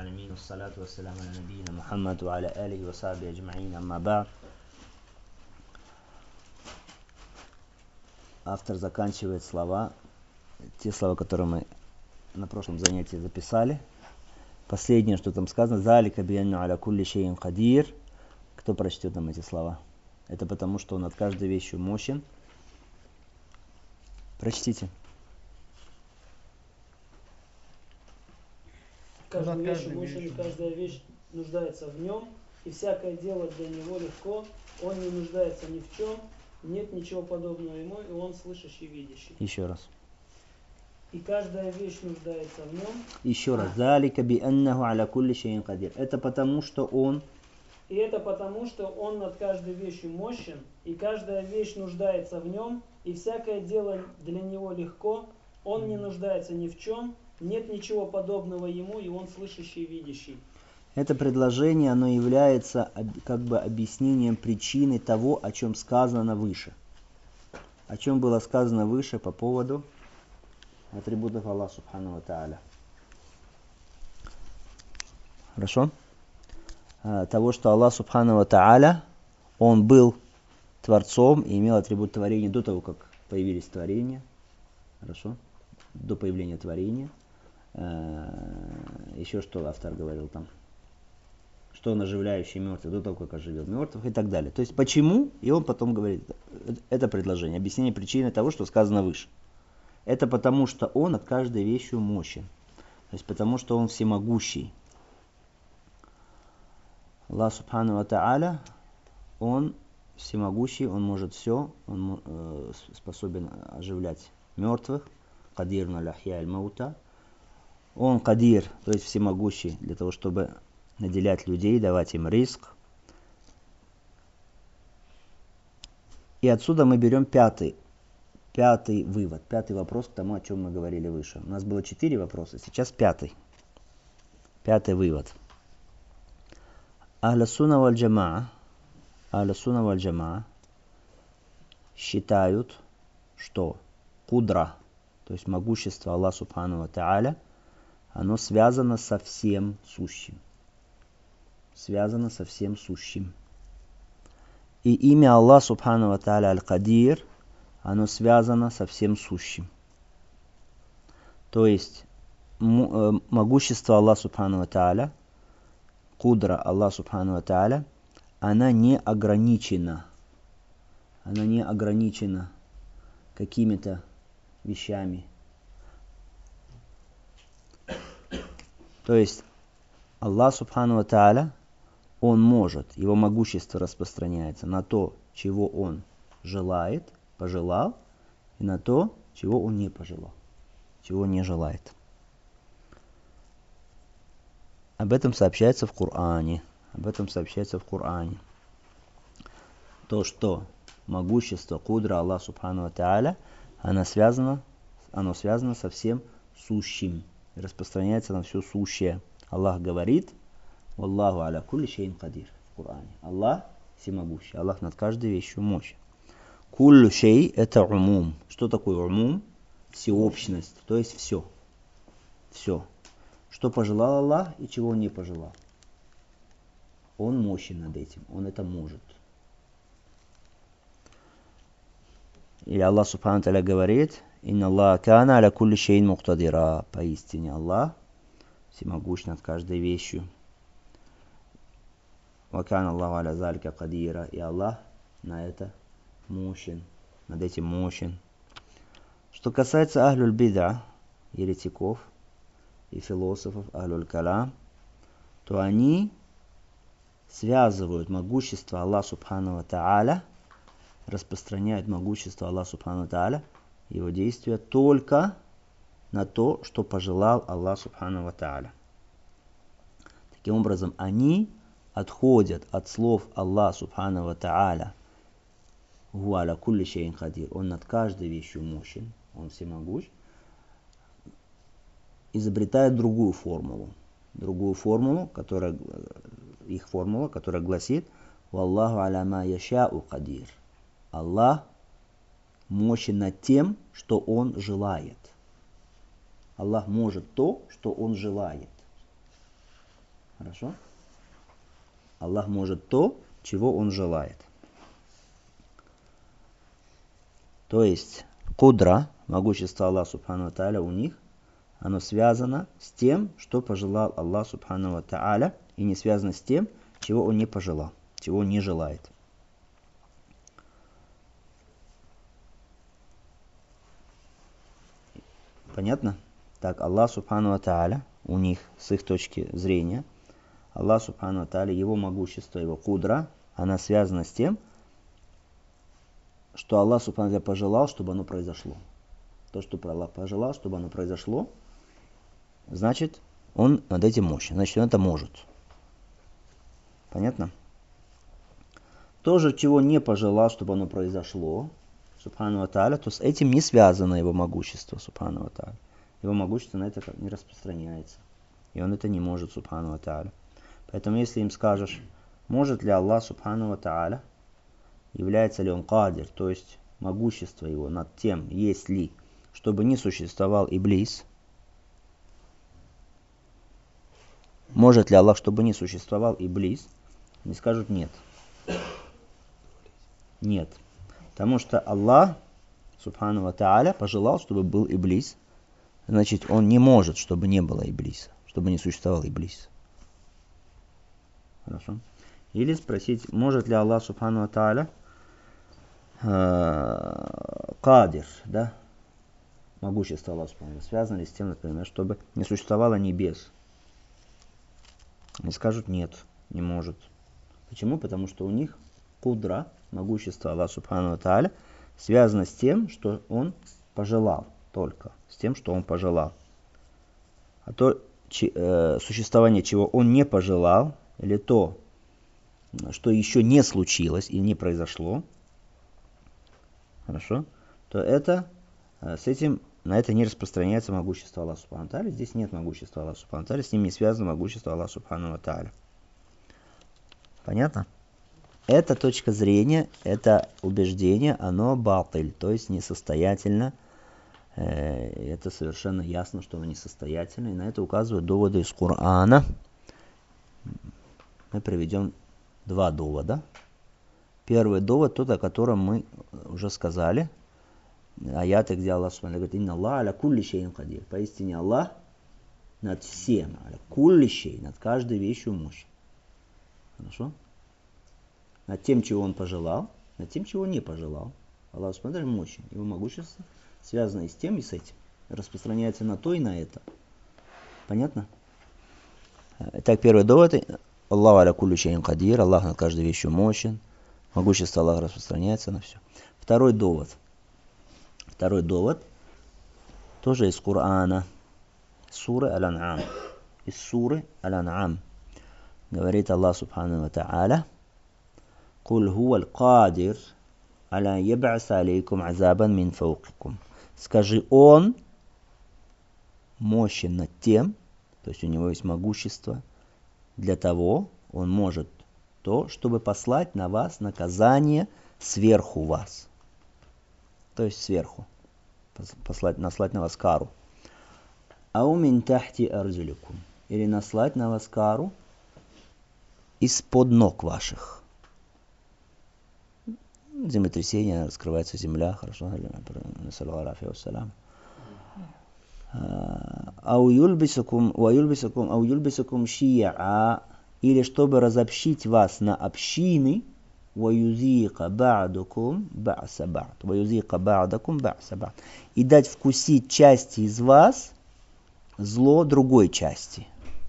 العالمين والصلاة والسلام على نبينا محمد وعلى آله وصحبه أجمعين. Амма ба'д. Автор заканчивает слова, те слова, которые мы на прошлом занятии записали. Последнее, что там сказано, «Залика бианну аля кулли шейин кадир». Кто прочтет нам эти слова? Это потому, что он над каждой вещью мощен. Прочтите. Каждая вещь мощен, и каждая вещь нуждается в нем, и всякое дело для него легко. Он не нуждается ни в чем, нет ничего подобного ему, и он слышащий, видящий. Еще раз. И каждая вещь нуждается в нем. Еще раз. «Залика бианнаху аля кулли шейин кадир». Это потому, что он... И это потому, что он над каждой вещью мощен, и каждая вещь нуждается в нем, и всякое дело для него легко. Он не нуждается ни в чем, нет ничего подобного ему, и он слышащий и видящий. Это предложение, оно является как бы объяснением причины того, о чем сказано выше. О чем было сказано выше по поводу атрибутов Аллаха Субхану ва Тааля. Хорошо? Того, что Аллах Субхану ва Тааля, он был Творцом и имел атрибут творения до того, как появились творения. Хорошо? До появления творения. Еще что автор говорил там? Что он оживляющий мертвых до того, как оживил мертвых и так далее. То есть почему? И он потом говорит, это предложение, объяснение причины того, что сказано выше. Это потому, что он над каждой вещью мощен. То есть потому, что он всемогущий. Аллах Субхану ва Тааля, он всемогущий, он может все, он способен оживлять мертвых. Кадир на ляхья аль-маута. Он кадир, то есть всемогущий, для того, чтобы наделять людей, давать им риск. И отсюда мы берем пятый вывод, пятый вопрос к тому, о чем мы говорили выше. У нас было 4 вопроса, сейчас пятый вывод. Ахля сунна валь джамаа считают, что кудра, то есть могущество Аллаха Субхану ва Тааля, оно связано со всем сущим. И имя Аллаха Субхану ва Тааля Аль-Кадир, оно связано со всем сущим. То есть могущество Аллаха Субхану ва Тааля, кудра Аллаха Субхану ва Тааля, она не ограничена. Какими-то вещами. То есть Аллах Субхану ва Тааля, он может, его могущество распространяется на то, чего он желает, пожелал, и на то, чего он не пожелал, чего не желает. Об этом сообщается в Коране. То, что могущество, кудра Аллаха Субхану ва Тааля, оно связано со всем сущим. И распространяется на все сущее. Аллах говорит, «Валлаху аля кулли шейин кадир» в Коране. Аллах всемогущий. Аллах над каждой вещью мощен. Куллю шей – это умум. Что такое умум? Всеобщность, то есть все. Все. Что пожелал Аллах и чего он не пожелал. Он мощен над этим, он это может. И Аллах Субхану Тааля говорит, «Инна Аллах кана аля кулли шейин муктадира». Поистине Аллах всемогущ над каждой вещью. «Ва кана Аллаху аля залика кадира». И Аллах на это мощен, над этим мощен. Что касается ахлюль бида, еретиков и философов, ахлюль калам, то они связывают могущество Аллаха Субхану ва Тааля, распространяют могущество Аллаха Субхану ва Тааля, его действия только на то, что пожелал Аллах Субхану ва Тааля. Таким образом, они отходят от слов Аллаха Субхану ва Тааля, «Гу аля кулли шейин кадир», он над каждой вещью мощен, он всемогущ, изобретают другую формулу, которая гласит «Валлаху аля ма яшау кадир». Аллах мощен над тем, что он желает. Аллах может то, что он желает. Хорошо? Аллах может то, чего Он желает. То есть, кудра, могущество Аллаха Субхану ва Тааля у них, оно связано с тем, что пожелал Аллах Субхану ва Тааля, и не связано с тем, чего Он не пожелал, чего Он не желает. Понятно? Так, Аллах Субхану ва Тааля, у них, с их точки зрения, Аллах Субхану ва Тааля, его могущество, его кудра, она связана с тем, что Аллах Субхану ва Тааля пожелал, чтобы оно произошло. То, что Аллах пожелал, чтобы оно произошло, значит, Он над этим мощен, значит, Он это может. Понятно? То же, чего не пожелал, чтобы оно произошло, Субхану ва Тааля, то с этим не связано его могущество, Субхану ва Тааля. Его могущество на это не распространяется. И он это не может, Субхану ва Тааля. Поэтому, если им скажешь, может ли Аллах, Субхану ва Тааля, является ли он кадир, то есть могущество его над тем, есть ли, чтобы не существовал Иблис, может ли Аллах, чтобы не существовал Иблис, они скажут нет. Нет. Потому что Аллах, Субхану ва Тааля, пожелал, чтобы был Иблис. Значит, Он не может, чтобы не было Иблиса, чтобы не существовал Иблис. Хорошо. Или спросить, может ли Аллах, Субхану ва Тааля, кадир, да, могущество Аллаха, Субхану ва Тааля, связано ли с тем, например, чтобы не существовало небес. Они скажут, нет, не может. Почему? Потому что у них кудра, могущество Аллаха Субхану ва Тааля, связано с тем, что Он пожелал только, с тем, что Он пожелал. А то существование, чего Он не пожелал, или то, что еще не случилось и не произошло, хорошо, то это, с этим, на это не распространяется могущество Аллаха Субхану ва Тааля. Здесь нет могущества Аллаха Субхану ва Тааля, с ним не связано могущество Аллаха Субхану ва Тааля. Понятно? Эта точка зрения, это убеждение, оно батиль, то есть несостоятельно. Это совершенно ясно, что оно несостоятельно. И на это указывают доводы из Корана. Мы приведем два довода. Первый довод, тот, о котором мы уже сказали. Аяты, где Аллах говорит, «Инна Аллах аля кулли шейин кадир». Поистине Аллах над всем, аля кулли шей, над каждой вещью мощен. Хорошо? Над тем, чего Он пожелал, над тем, чего не пожелал. Аллах Субхану мощен. Его могущество связано и с тем, и с этим. Распространяется на то и на это. Понятно? Итак, первый довод. Аллах аля кулли шейин кадир. Аллах над каждой вещью мощен. Могущество Аллаха распространяется на все. Второй довод. Второй довод. Тоже из Корана. Суры Аль-Ан'ам. Из суры Аль-Ан'ам. Говорит Аллах Субхану ва Тааля. «Куль хуа аль-кадир, аля яб'аса алейкум азабан мин фаукикум». Скажи, Он мощен над тем, то есть у Него есть могущество, для того, Он может то, чтобы послать на вас наказание сверху вас. То есть сверху. Наслать на вас кару. «Ау мин тахти арджуликум». Или наслать на вас кару из-под ног ваших. Землетрясение, раскрывается земля, хорошо, ау юльбисакум ши'a, или чтобы разобщить вас на общины, ваюзика ба'дакум ба'са ба'д, и дать вкусить части из вас зло другой части.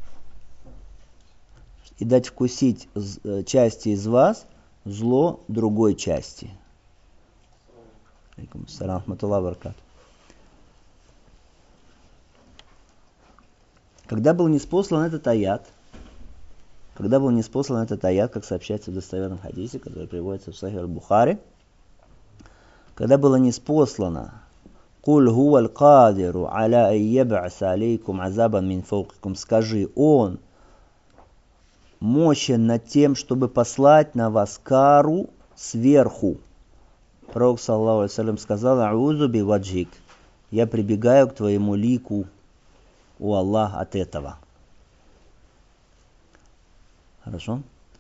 И дать вкусить части из вас зло другой части. Алейкум ассалям, рахматуллахи ва баракатух. Когда был ниспослан этот аят, как сообщается в достоверном хадисе, который приводится в Сахих аль-Бухари, когда было ниспослано «Куль хуа аль-кадиру аля ан яб'аса алейкум азабан мин фаукикум», скажи, Он мощен над тем, чтобы послать на вас кару сверху. Пророк, саллаллаху алейхи ва саллям, сказал: «Аузу би ваджик», я прибегаю к твоему лику, о Аллах, от этого. Хорошо?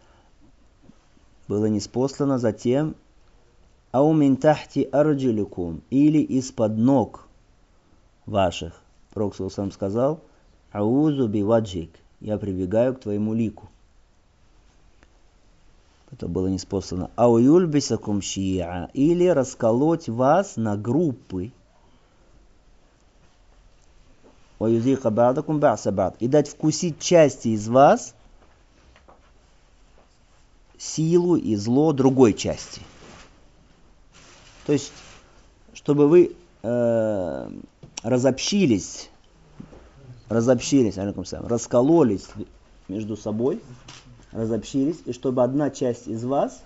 Было ниспослано затем «Ау мин тахти арджуликум» или «из-под ног ваших». Пророк сам сказал «Аузу биваджик» я прибегаю к твоему лику. Это было ниспослано «Ау юльбисакум шиа» или расколоть вас на группы. «Ваюзика ба'дакум ба'са ба'д» и дать вкусить части из вас силу и зло другой части. То есть, чтобы вы разобщились, раскололись между собой, разобщились, и чтобы одна часть из вас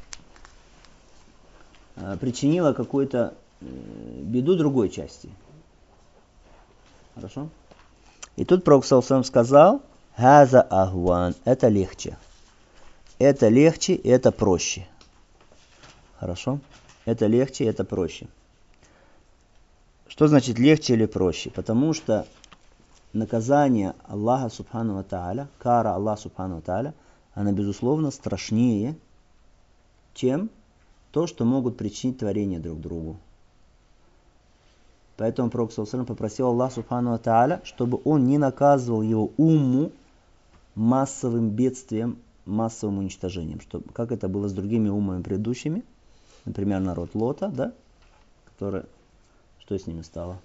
причинила какую-то беду другой части. Хорошо? И тут Пророк сам сказал, «Хаза ахван» – это легче. Это легче, и это проще. Хорошо? Это легче, и это проще. Что значит легче или проще? Потому что наказание Аллаха Субхану ва Тааля, кара Аллаха Субхану ва Тааля, она, безусловно, страшнее, чем то, что могут причинить творения друг другу. Поэтому Пророк попросил Аллаха Субхану ва Тааля, чтобы он не наказывал его умму массовым бедствием, массовым уничтожением. Как это было с другими уммами предыдущими. Например, народ Лота, да? Который... Что с ними стало?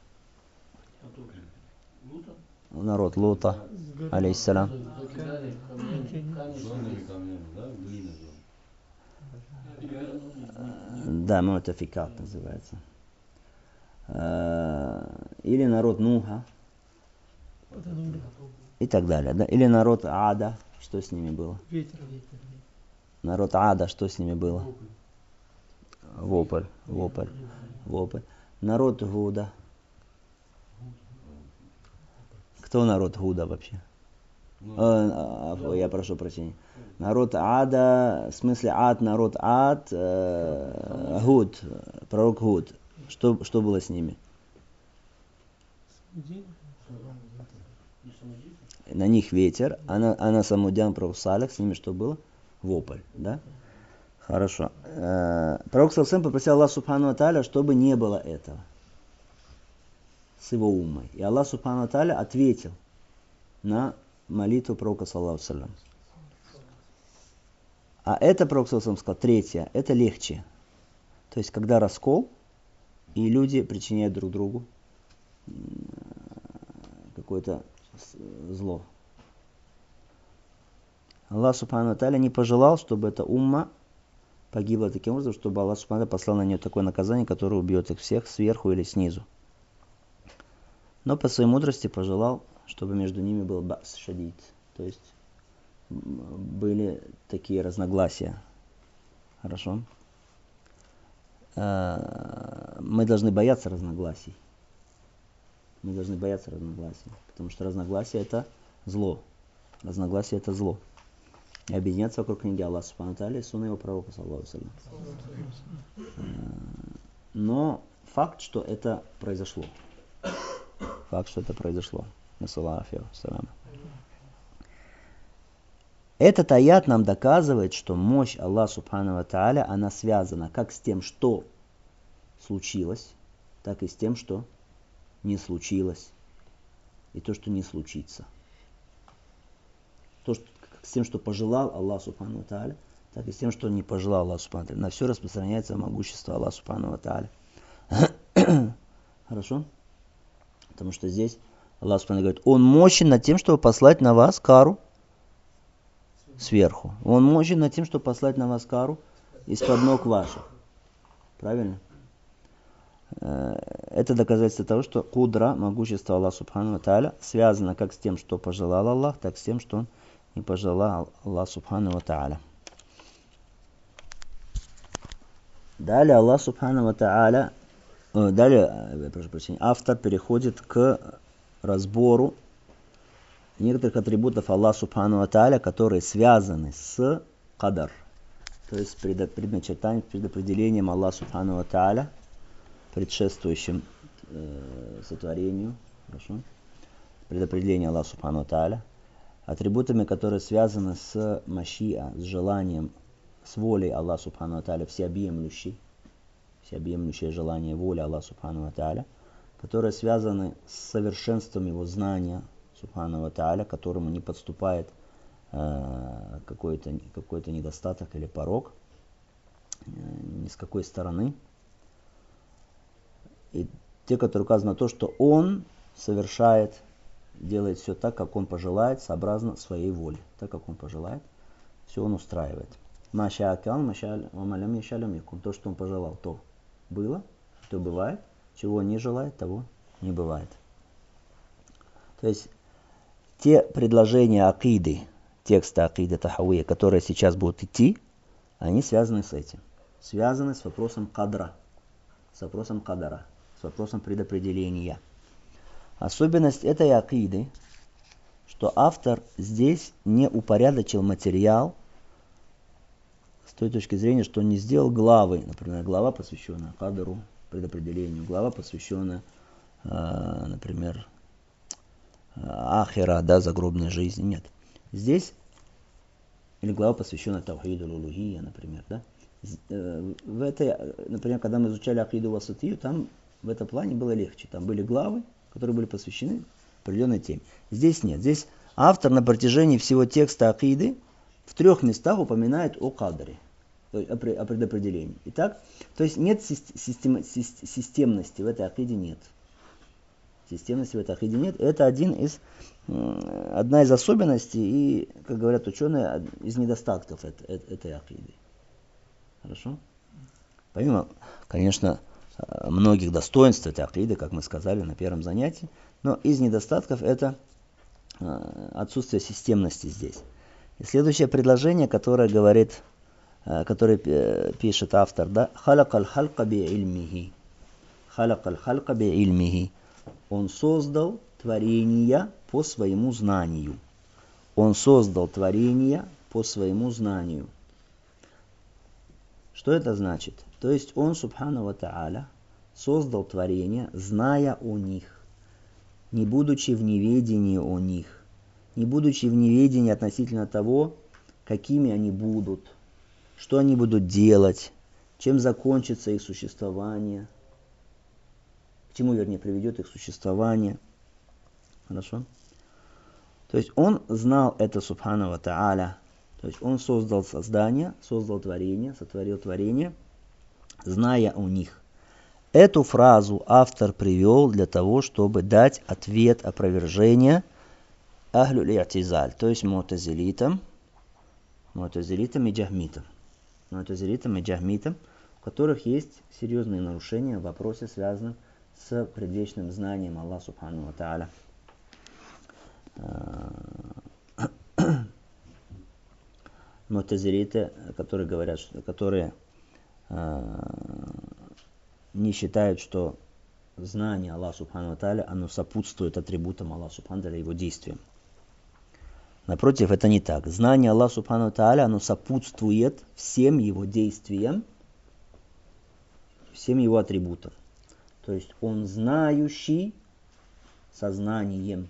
Народ Лота, алейхиссалям. Да, мутафикат называется. Или народ Нуха. И так далее. Да? Или народ Ада. Что с ними было? Народ Ада, что с ними было? Вопль. Народ Гуда. Кто народ Гуда вообще? Я прошу прощения. Народ Ада, в смысле Ад, народ Ад, Гуд, пророк Гуд. Что было с ними? На них ветер, а на самудян пророк Салих, с ними что было? Вопль, да? Хорошо. Пророк Салсам попросил Аллаха Субхану ва Тааля, чтобы не было этого с его уммой. И Аллах Субхану ва Тааля ответил на молитву пророка саллаллаху алейхи ва саллям. А это пророк саллаллаху алейхи ва саллям сказал, третье, это легче. То есть, когда раскол, и люди причиняют друг другу какое-то зло. Аллах Субхану ва Тааля не пожелал, чтобы эта умма погибла таким образом, чтобы Аллах Субхану ва Тааля послал на нее такое наказание, которое убьет их всех сверху или снизу. Но по своей мудрости пожелал, чтобы между ними был ба'с шадид. То есть были такие разногласия. Хорошо? Мы должны бояться разногласий. Потому что разногласия это зло. И объединяться вокруг книги Аллаха Субхану ва Тааля и сунны его пророка, саллаллаху алейхи ва саллям. Но факт, что это произошло. Этот аят нам доказывает, что мощь Аллаха Субхану ва Тааля, она связана как с тем, что случилось, так и с тем, что не случилось, и то, что не случится. С тем, что пожелал Аллах Субхану ва Тааля, так и с тем, что не пожелал Аллах Субхану ва Тааля. На все распространяется могущество Аллаха Субхану ва Тааля. Хорошо? Потому что здесь Аллах Субхану говорит, Он мощен над тем, чтобы послать на вас кару сверху. Он мощен над тем, чтобы послать на вас кару из-под ног ваших. Правильно? Это доказательство того, что кудра, могущество Аллаха Субхану ва Тааля, связано как с тем, что пожелал Аллах, так с тем, что Он не пожелал Аллах Субхану ва Тааля. Далее Аллах Субхану ва Тааля, автор переходит к разбору некоторых атрибутов Аллаха Субхану ва Тааля, которые связаны с кадар, то есть предначертанием, предопределением Аллаха Субхану ва Тааля, предшествующим сотворению, хорошо? Предопределение Аллаха Субхану ва Тааля. атрибутами, которые связаны с машиа, с желанием, с волей Аллаха Субхану ва Тааля, всеобъемлющее желание воли Аллаха Субхану ва Тааля, которые связаны с совершенством его знания Субхану ва Тааля, к которому не подступает какой-то недостаток или порок ни с какой стороны. И те, которые указаны на то, что он совершает, делает все так, как он пожелает, сообразно своей воле. Так, как он пожелает, все он устраивает. То, что он пожелал, то было, то бывает. Чего он не желает, того не бывает. То есть те предложения акиды, текста акиды тахавия, которые сейчас будут идти, они связаны с этим. Связаны с вопросом кадра. С вопросом предопределения. Особенность этой акиды, что автор здесь не упорядочил материал с той точки зрения, что он не сделал главы. Например, глава, посвященная кадру, предопределению. Глава, посвященная, например, ахира, да, загробной жизни. Нет. Здесь, или глава, посвященная таухиду лулухия, например, да. В этой, например, когда мы изучали акиду васатию, там в этом плане было легче. Там были главы, которые были посвящены определенной теме. Здесь нет. Здесь автор на протяжении всего текста акиды в 3 местах упоминает о кадре, то есть о предопределении. Итак, то есть нет системности в этой акиде нет. Системности в этой акиде нет. Это одна из особенностей и, как говорят ученые, из недостатков этой акиды. Хорошо? Помимо, конечно, многих достоинств этой акиды, как мы сказали на первом занятии, но из недостатков это отсутствие системности здесь. И следующее предложение, которое пишет автор, да, халакал халка би'ильмихи. Халакал халка би'ильмихи. Он создал творения по своему знанию. Он создал творения по своему знанию. Что это значит? То есть он, Субхану ва Тааля, создал творения, зная о них, не будучи в неведении о них, не будучи в неведении относительно того, какими они будут, что они будут делать, чем закончится их существование, к чему, вернее, приведет их существование. Хорошо? То есть он знал это, Субхану ва Тааля. То есть он создал создание, создал творение, сотворил творение, зная о них. Эту фразу автор привел для того, чтобы дать ответ опровержения ахлюль и'тизаль, то есть му'тазилитам и джахмитам. Му'тазилитам и джахмитам, у которых есть серьезные нарушения в вопросе, связанном с предвечным знанием Аллаха Субхану ва Тааля. Му'тазилиты, которые не считают, что знание Аллаха Субхану ва Тааля, оно сопутствует атрибутам Аллаха Субхану ва Тааля, его действиям. Напротив, это не так. Знание Аллаха Субхану ва Тааля, оно сопутствует всем его действиям, всем его атрибутам. То есть он знающий сознанием.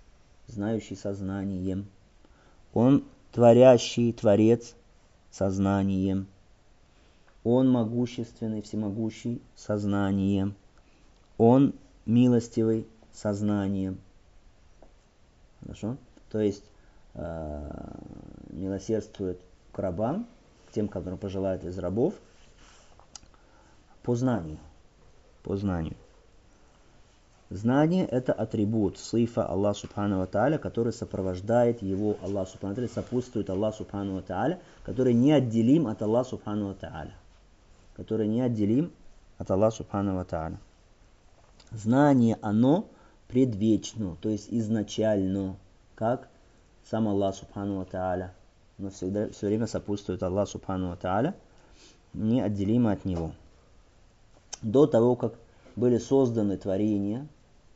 Он творящий, творец сознанием. Он могущественный, всемогущий сознанием. Он милостивый сознанием. Хорошо? То есть милосердствует к рабам, к тем, которым пожелает из рабов, по знанию. Знание – это атрибут, сифа Аллаха Субхану ва Тааля, который сопровождает его Аллах Субхану ва Тааля, сопутствует Аллаху Субхану ва Тааля, который неотделим от Аллаха Субхану ва Тааля. Знание, оно предвечно, то есть изначально, как сам Аллах Субхану ва Тааля. Оно все время сопутствует Аллаху Субхану ва Тааля, неотделимо от него. До того, как были созданы творения,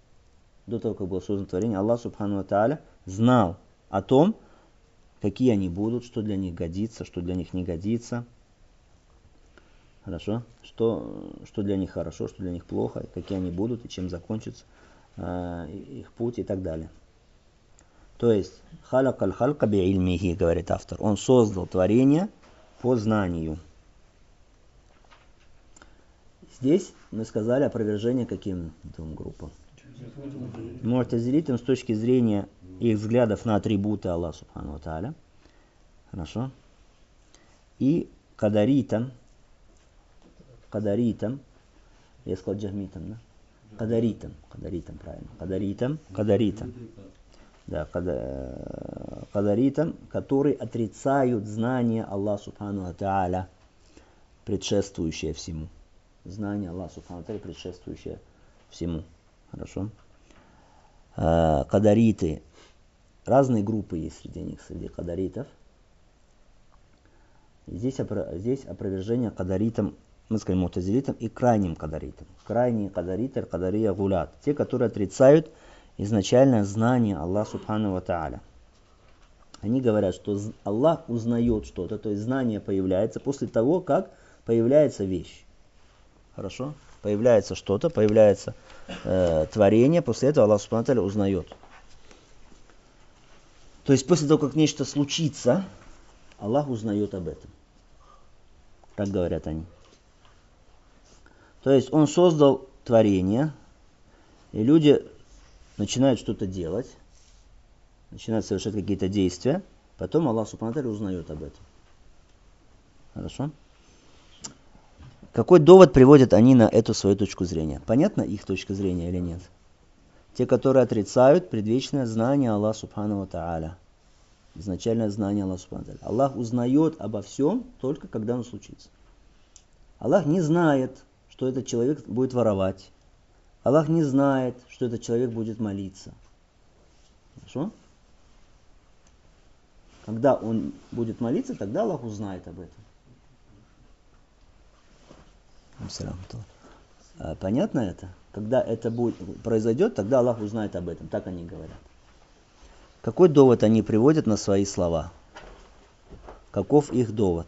Аллах Субхану ва Тааля знал о том, какие они будут, что для них годится, что для них не годится. Хорошо? Что для них хорошо, что для них плохо, какие они будут и чем закончится их путь и так далее. То есть, халакаль халка би'ильмихи, говорит автор. Он создал творение по знанию. Здесь мы сказали опровержение каким двум группам? Му'тазилитам с точки зрения их взглядов на атрибуты Аллаха Субхану ва Тааля. Хорошо. И кадаритам, я сказал джахмитам, да? Кадаритам, правильно. Кадаритам. Да, кадаритам, которые отрицают знание Аллаха Субхану ва Тааля, предшествующее всему. Знание Аллаха Субхану ва Тааля, предшествующее всему. Хорошо. Кадариты. Разные группы есть среди них, среди кадаритов. Здесь опровержение кадаритам, мы скажем, мутазилитам и крайним кадаритам. Крайние кадариты, кадария гулят. Те, которые отрицают изначальное знание Аллаха Субхану ва Тааля. Они говорят, что Аллах узнает что-то, то есть знание появляется после того, как появляется вещь. Хорошо? Появляется что-то, появляется творение, после этого Аллах Субхану ва Тааля узнает. То есть после того, как нечто случится, Аллах узнает об этом. Так говорят они. То есть Он создал творение, и люди начинают что-то делать, начинают совершать какие-то действия, потом Аллах Субхану ва Тааля узнает об этом. Хорошо? Какой довод приводят они на эту свою точку зрения? Понятна их точка зрения или нет? Те, которые отрицают предвечное знание Аллаха Субхану ва Тааля. Изначальное знание Аллаха Субхану ва Тааля. Аллах узнает обо всем только когда оно случится. Аллах не знает, что этот человек будет воровать. Аллах не знает, что этот человек будет молиться. Хорошо? Когда он будет молиться, тогда Аллах узнает об этом. Понятно это? Когда это произойдет, тогда Аллах узнает об этом. Так они говорят. Какой довод они приводят на свои слова? Каков их довод?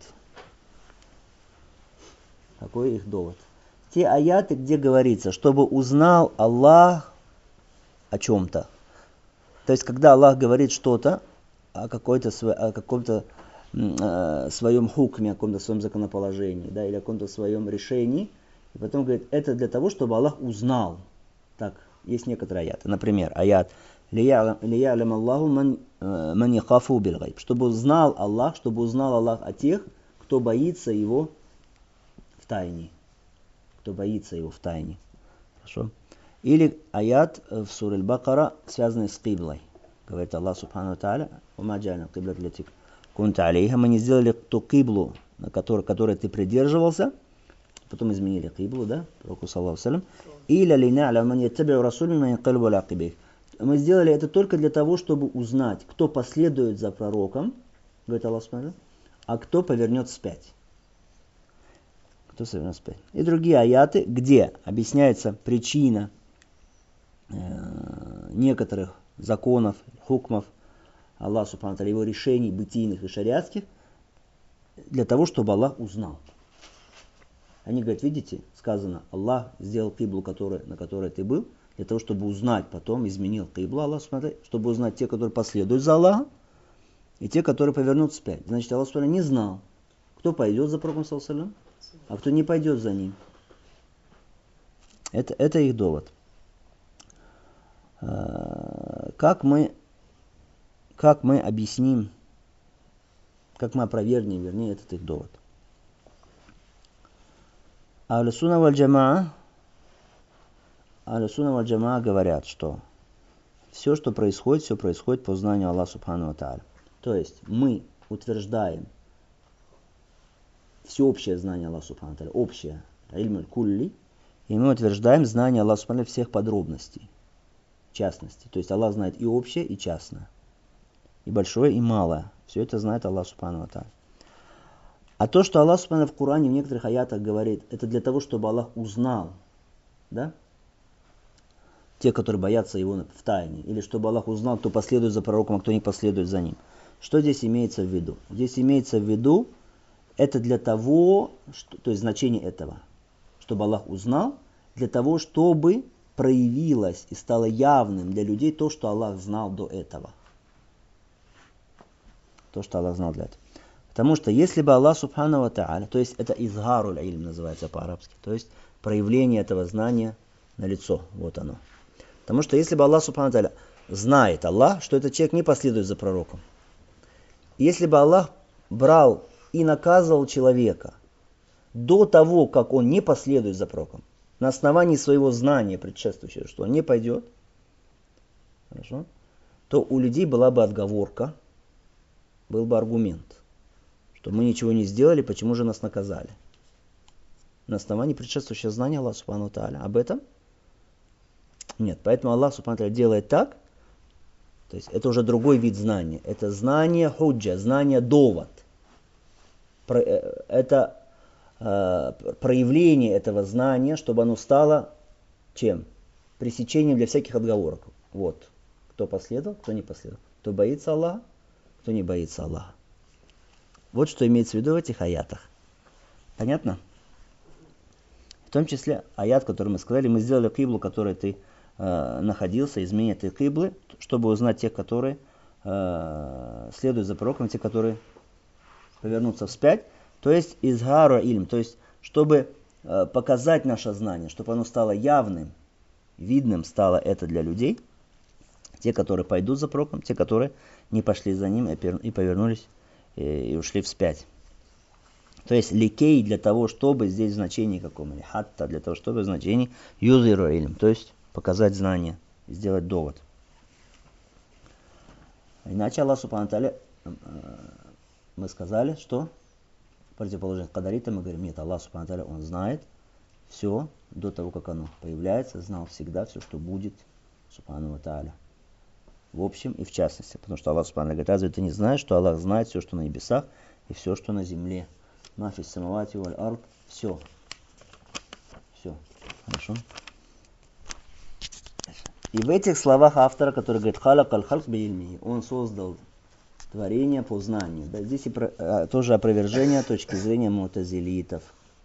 Какой их довод? Те аяты, где говорится, чтобы узнал Аллах о чем-то. То есть, когда Аллах говорит что-то о каком-то своем хукме, о каком-то своем законоположении, да, или о каком-то своем решении, и потом говорит, это для того, чтобы Аллах узнал. Так, есть некоторые аяты. Например, аят «Лиялям Аллаху ман яхафу бил гайб». Чтобы узнал Аллах о тех, кто боится Его в тайне. Кто боится Его в тайне. Хорошо? Или аят в суре Аль-Бакара, связанный с киблой. Говорит Аллах Субхану ва Тааля, «Ума джа'альна киблат лати кунта алейха». Мы не сделали ту киблу, которой ты придерживался. Потом изменили киблу, да? Пророку саллаллаху алейхи ва саллям. «Иля лина'ля ман яттаби'у расуля ман янқалибу аля акибейх». Мы сделали это только для того, чтобы узнать, кто последует за пророком, говорит Аллах Субхану ва Тааля, а кто повернет вспять. И другие аяты, где объясняется причина некоторых законов, хукмов Аллаха Субхану ва Тааля, его решений бытийных и шариатских, для того, чтобы Аллах узнал. Они говорят, видите, сказано, Аллах сделал киблу, на которой ты был, для того, чтобы узнать, потом изменил киблу Аллах Субхану ва Тааля, чтобы узнать те, которые последуют за Аллахом, и те, которые повернут вспять. Значит, Аллах Субхану ва Тааля не знал, кто пойдет за пророком саллаллаху алейхи ва саллям, а кто не пойдет за ним. Это их довод. Как мы объясним, как мы опровергнем, этот их довод? Ахлю-сунна валь-джамаа говорят, что все, что происходит, все происходит по знанию Аллаха Субхану ва Тааля. То есть мы утверждаем всеобщее знание Аллаха Субхану ва Тааля, общее, ильмуль кулли, и мы утверждаем знание Аллаха Субхану ва Тааля всех подробностей, частности. То есть Аллах знает и общее, и частное, и большое, и малое. Все это знает Аллах Субхану ва Тааля. А то, что Аллах Субхану ва Тааля в Коране в некоторых аятах говорит, это для того, чтобы Аллах узнал, да? Те, которые боятся Его в тайне, или чтобы Аллах узнал, кто последует за пророком, а кто не последует за ним. Что здесь имеется в виду? Здесь имеется в виду, это для того, то есть значение этого, чтобы Аллах узнал, для того, чтобы проявилось и стало явным для людей то, что Аллах знал до этого. То, что Аллах знал для этого. Потому что если бы Аллах Субхану ва Тааля, то есть это изгаруль илм называется по-арабски, то есть проявление этого знания на лицо, вот оно. Потому что если бы Аллах Субхану ва Тааля знает Аллах, что этот человек не последует за пророком. Если бы Аллах брал и наказывал человека до того, как он не последует за пророком, на основании своего знания предшествующего, что он не пойдет, хорошо, то у людей была бы отговорка, был бы аргумент, что мы ничего не сделали, почему же нас наказали? На основании предшествующего знания Аллаха Субхану ва Тааля. Об этом нет. Поэтому Аллах Субхану ва Тааля делает так, то есть это уже другой вид знания. Это знание худжа, знание довод. Это проявление этого знания, чтобы оно стало чем? Пресечением для всяких отговорок. Вот. Кто последовал, кто не последовал. Кто боится Аллаха, кто не боится Аллаха. Вот что имеется в виду в этих аятах. Понятно? В том числе аят, который мы сказали, мы сделали киблу, которой ты находился, изменение этой киблы, чтобы узнать тех, которые следуют за пророком, те, которые повернутся вспять. То есть изгару ильм, то есть чтобы показать наше знание, чтобы оно стало явным, видным стало это для людей. Те, которые пойдут за пророком, те, которые не пошли за ним и повернулись и ушли вспять. То есть ликей для того, чтобы здесь в значении каком, или хатта для того, чтобы в значении юзиру ильм, то есть показать знание, сделать довод. Иначе Аллах Субхану ва Тааля, мы сказали, что противоположность кадарита, мы говорим, нет, Аллах Субхану ва Тааля, Он знает все до того, как оно появляется, знал всегда все, что будет, Субхану ва Тааля. В общем и в частности, потому что Аллах Субхану ва Тааля говорит, разве ты не знаешь, что Аллах знает все, что на небесах и все, что на земле? Мафис самавати валь ард, все. Все. Хорошо. И в этих словах автора, который говорит, халак аль-халк би-ильми, он создал творение по знанию. Да, здесь и тоже опровержение точки зрения му'тазилитов.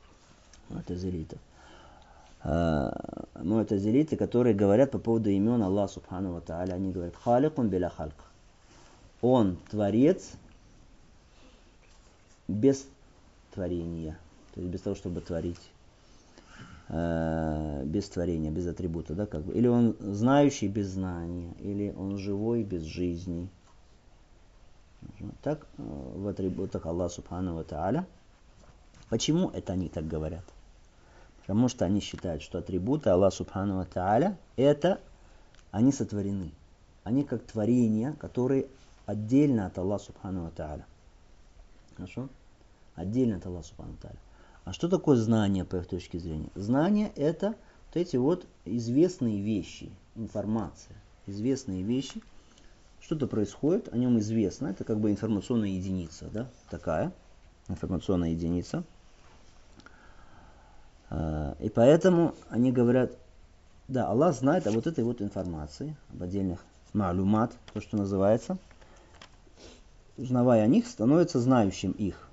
Му'тазилиты, которые говорят по поводу имен Аллаха Субхану ва Тааля, они говорят, халикун биля халк. Он творец без творения, то есть без того, чтобы творить. Без творения, без атрибута, да, как бы. Или он знающий без знания, или он живой без жизни. Так в атрибутах Аллаха Субхану ва Тааля. Почему это они так говорят? Потому что они считают, что атрибуты Аллаха Субхану ва Тааля, это они сотворены. Они как творения, которые отдельно от Аллаха Субхану ва Тааля. Хорошо? Отдельно от Аллаха Субхану ва Тааля. А что такое знание, по их точке зрения? Знание – это вот эти вот известные вещи, информация. Известные вещи. Что-то происходит, о нем известно. Это как бы информационная единица, да? Такая информационная единица. И поэтому они говорят, да, Аллах знает о вот этой вот информации, об отдельных ма'люмат, то, что называется. Узнавая о них, становится знающим их.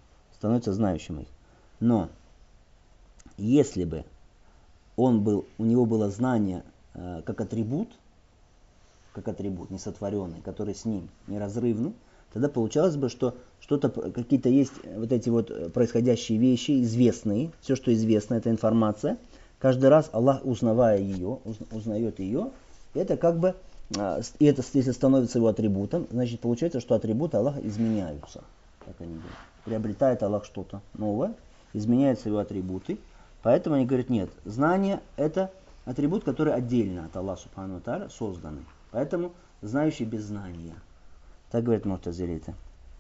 Но если бы у него было знание как атрибут, несотворенный, который с ним неразрывный, тогда получалось бы, что какие-то есть вот эти вот происходящие вещи, известные, все, что известно, эта информация. Каждый раз Аллах, узнает ее, это как бы, и это если становится его атрибутом, значит получается, что атрибуты Аллаха изменяются. Так они говорят. Приобретает Аллах что-то новое, изменяются его атрибуты. Поэтому они говорят, нет, знание это атрибут, который отдельно от Аллаха Субхану ва Тааля созданный. Поэтому знающий без знания. Так говорят му'тазилиты.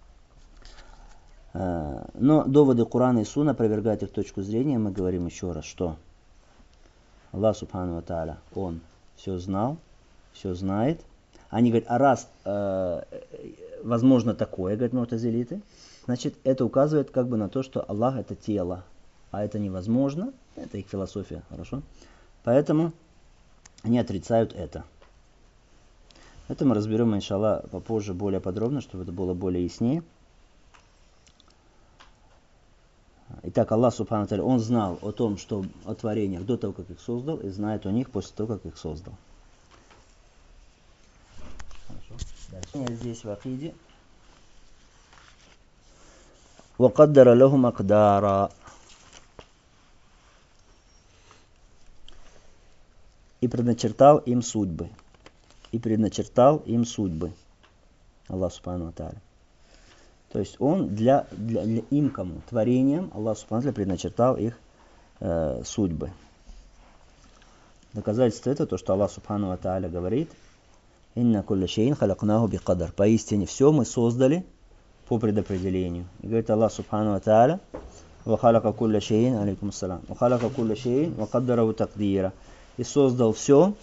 Но доводы Корана и Сунна опровергают их точку зрения. Мы говорим еще раз, что Аллах Субхану ва Тааля, Он все знал, все знает. Они говорят, а раз возможно такое, говорят му'тазилиты, значит это указывает как бы на то, что Аллах это тело. А это невозможно. Это их философия, хорошо? Поэтому они отрицают это. Это мы разберем, иншаллах, попозже более подробно, чтобы это было более яснее. Итак, Аллах Субхану ва Тааля, Он знал о том, что о творениях до того, как их создал, и знает о них после того, как их создал. Хорошо. Дальше. Здесь в акиде وَقَدَّرَ لَهُمْ أَقْدَارًا. И предначертал им судьбы. И предначертал им судьбы. Аллах Субхану ва Тааля. То есть он для им кому? Творением Аллах Субхану ва Тааля предначертал их судьбы. Доказательство это то, что Аллах Субхану ва Тааля говорит: «Инна кулля шейин халакнаху би кадар». Поистине все мы создали по предопределению. И говорит Аллах Субхану ва Тааля: «Ва халака кулля шейин, алейкум ассалам, ва халака кулля шейин, ва каддараху такдира». И создал все,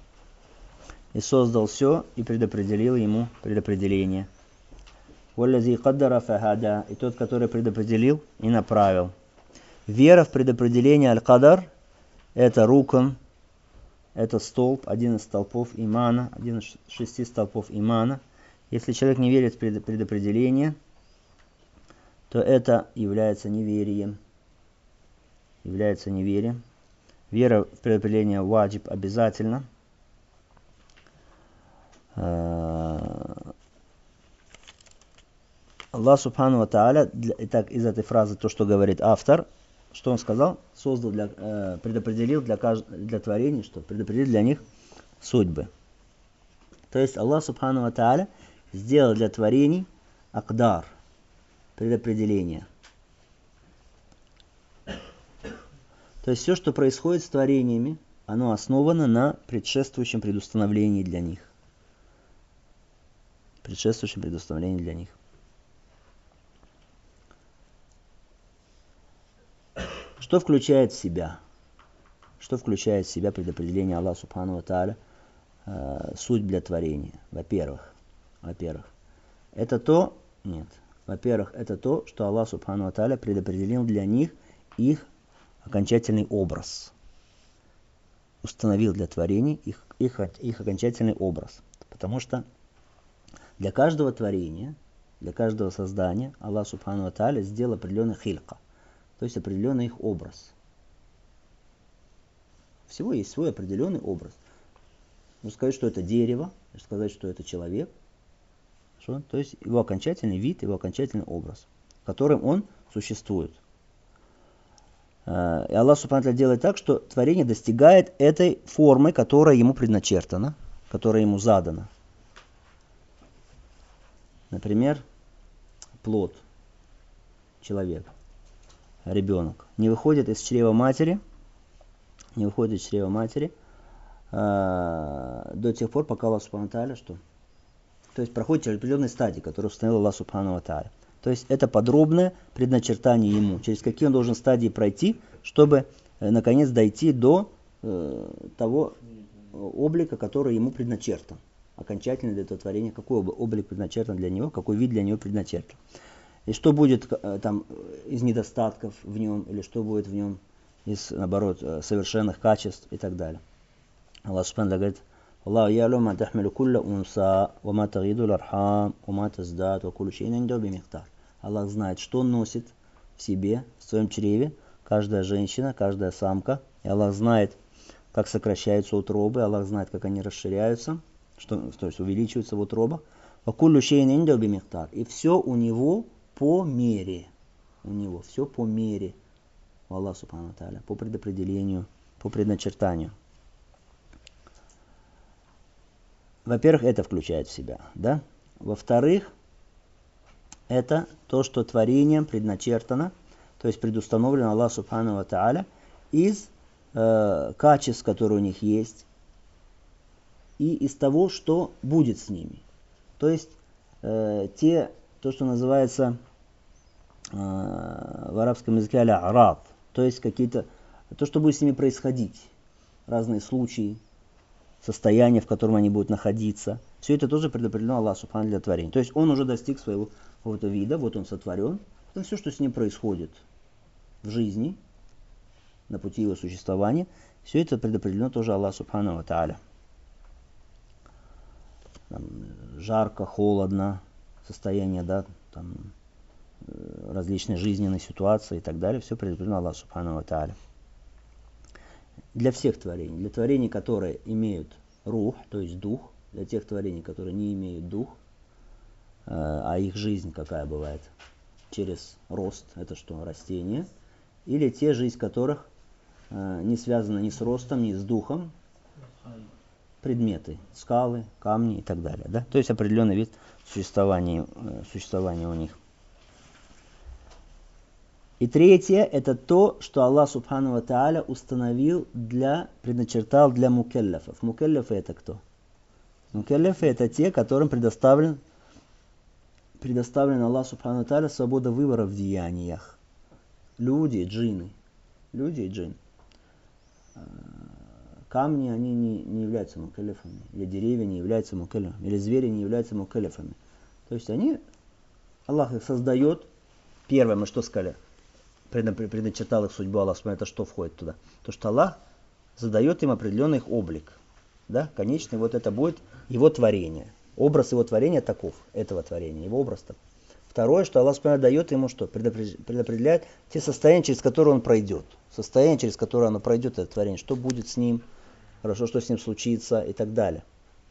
и предопределил ему предопределение. «Валлази каддара фахада». И тот, который предопределил и направил. Вера в предопределение аль-кадар — это рукн, это столб, один из столпов имана, один из 6 столпов имана. Если человек не верит в предопределение, то это является неверием. Вера в предопределение ваджиб обязательно. Аллах Субхану ва Тааля, итак, из этой фразы то, что говорит автор, что он сказал? Предопределил для творений, что предопределил для них судьбы. То есть Аллах Субхану ва Тааля сделал для творений акдар, предопределение. То есть все, что происходит с творениями, оно основано на предшествующем предустановлении для них. Что включает в себя предопределение Аллаха Субхану ва Тааля, суть для творения? Во-первых, это то, что Аллах Субхану ва Тааля предопределил для них их окончательный образ. Установил для творений их окончательный образ. Потому что для каждого творения, для каждого создания Аллах Субхану ва Тааля сделал определенный хилька, то есть определенный их образ. Всего есть свой определенный образ. Можно сказать, что это дерево, можно сказать, что это человек. То есть его окончательный вид, его окончательный образ, которым он существует. И Аллах Субхану ва Тааля делает так, что творение достигает этой формы, которая ему предначертана, которая ему задана. Например, плод, человек, ребенок, не выходит из чрева матери до тех пор, пока Аллах Субхану ва Тааля что? То есть проходит через определенные стадии, которые установил Аллах Субхану ва Тааля. То есть это подробное предначертание ему, через какие он должен стадии пройти, чтобы наконец дойти до того облика, который ему предначертан. Окончательно для этого творения, какой облик предначертан для него, какой вид для него предначертан. И что будет там из недостатков в нем, или что будет в нем из, наоборот, совершенных качеств и так далее. Аллах Субхану говорит: «Аллаху я'ламу ма тахмилу кулла унса, ва ма тагиду л-архам, ва ма таздад, ва куллу шей'ин индаху бимиqdar». Аллах знает, что носит в себе, в своем чреве, каждая женщина, каждая самка. И Аллах знает, как сокращаются утробы, Аллах знает, как они расширяются, то есть увеличиваются в утробах. «Ва куллу шей'ин индаху бимиqdar». И все у него по мере. Все по мере. У Аллаха Субхану ва Тааля, по предопределению, по предначертанию. Во-первых, это включает в себя, да? Во-вторых, это то, что творением предначертано, то есть предустановлено Аллах Субхану ва Тааля из качеств, которые у них есть, и из того, что будет с ними. То есть то, что называется в арабском языке а'рад, то есть то, что будет с ними происходить, разные случаи, состояние, в котором они будут находиться. Все это тоже предопределено Аллаху Субхану для творения. То есть он уже достиг своего какого-то вида, вот он сотворен. Это все, что с ним происходит в жизни, на пути его существования, все это предопределено тоже Аллаху Субхану ва Тааля. Жарко, холодно, состояние, да, там, различные жизненные ситуации и так далее, все предопределено Аллаху Субхану ва Тааля. Для всех творений. Для творений, которые имеют рух, то есть дух. Для тех творений, которые не имеют дух. А их жизнь какая бывает? через рост, это что, растения, или те, жизнь которых не связана ни с ростом, ни с духом, предметы, скалы, камни и так далее. Да? То есть определенный вид существования у них. И третье, это то, что Аллах Субхану ва Тааля предначертал для мукеллафов. Мукеллафы это кто? Мукеллафы это те, которым предоставлен Аллах Субхану ва Тааля свобода выбора в деяниях. Люди, джинны. Люди и джинны. Камни, они не являются мукеллафами. Или деревья не являются мукеллафами. Или звери не являются мукеллафами. То есть Аллах их создает. Первое, мы что сказали? Предначертал их судьбу Аллах, это что входит туда? То, что Аллах задает им определенный их облик. Да? Конечный, вот это будет его творение. Образ его творения таков, этого творения, его образ таков. Второе, что Аллах дает ему что? Предопределяет те состояния, через которые он пройдет. Состояние, через которое оно пройдет, это творение. Что будет с ним, хорошо, что с ним случится и так далее.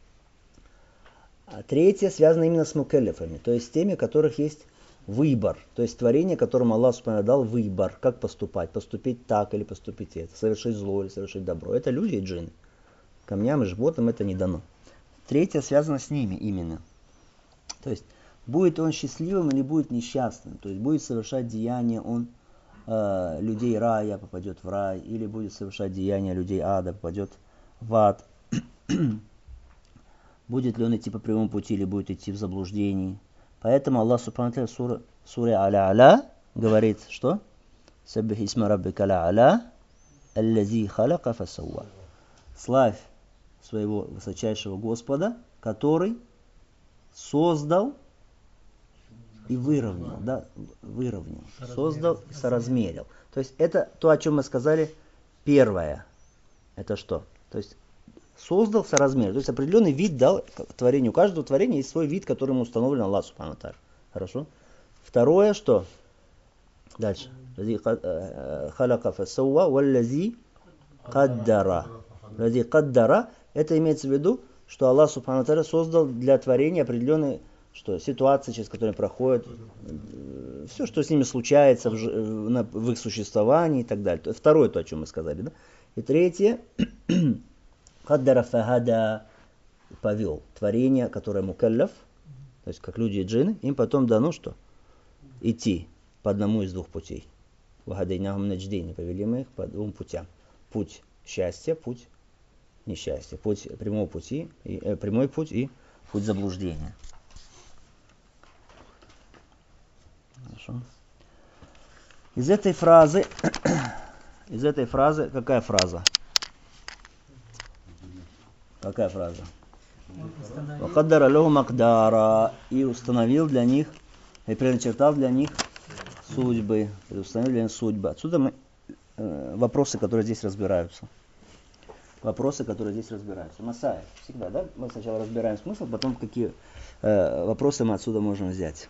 А третье связано именно с мукеллафами, то есть с теми, у которых есть выбор, то есть творение, которому Аллах Субхану дал выбор, как поступать, поступить так или поступить это, совершить зло или совершить добро. Это люди и джинны. Камням и животным это не дано. Третье связано с ними именно. То есть будет он счастливым или будет несчастным, то есть будет совершать деяния он людей рая, попадет в рай, или будет совершать деяния людей ада, попадет в ад. Будет ли он идти по прямому пути или будет идти в заблуждении. Поэтому Аллах Субхану ва Тааля в суре Аля-Аля говорит, что? Саббих исма раббика ля-аля, аллази халяка фасауа. Славь своего высочайшего Господа, который создал и выровнял, да, выровнял, создал и соразмерил. То есть это то, о чем мы сказали, первое. Это что? То есть создал, соразмерил. То есть определенный вид дал творению. У каждого творения есть свой вид, который ему установлен Аллах Субхану ва Тааля. Хорошо? Второе, что? Дальше. Халяка фасауа валлази каддара. Лази каддара. Это имеется в виду, что Аллах Субхану ва Тааля создал для творения определенные ситуации, через которые проходят, все, что с ними случается в их существовании и так далее. Второе, то, о чем мы сказали. Да? И третье, каддара фахада, повел творение, которое мукаллаф, то есть как люди и джинны, им потом дано что? Идти по одному из двух путей. Вахадайнахум надждейни, повели мы их по двум путям. Путь счастья, путь несчастья, путь прямого пути, прямой путь и путь заблуждения. Хорошо. Из этой фразы, какая фраза? Какая фраза? Вахаддара лаху макдара, и установил для них, и предначертал для них судьбы, установил для них судьбы. Отсюда вопросы, которые здесь разбираются. Масаи, всегда, да? Мы сначала разбираем смысл, потом какие вопросы мы отсюда можем взять.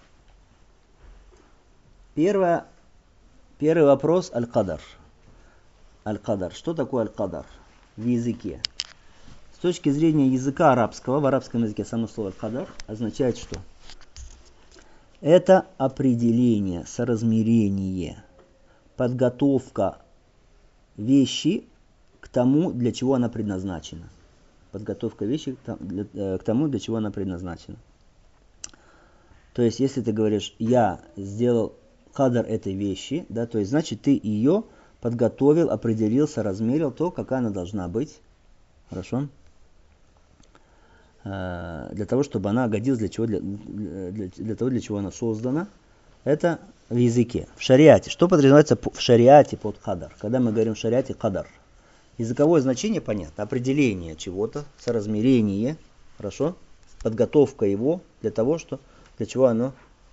Первый вопрос аль-кадар. Аль-кадар. Что такое аль-кадар в языке? С точки зрения языка арабского, в арабском языке само слово аль-кадар означает что? Это определение, соразмерение, подготовка вещи к тому, для чего она предназначена. Подготовка вещи к тому, для чего она предназначена. То есть, если ты говоришь, я сделал кадар этой вещи, да, то есть, значит, ты ее подготовил, определил, соразмерил то, какая она должна быть. Хорошо? Для того, чтобы она годилась для того, для чего она создана. Это в языке. В шариате. Что подразумевается в шариате под кадар? Когда мы говорим в шариате кадар. Языковое значение понятно. Определение чего-то, соразмерение. Хорошо? Подготовка его для того, для чего оно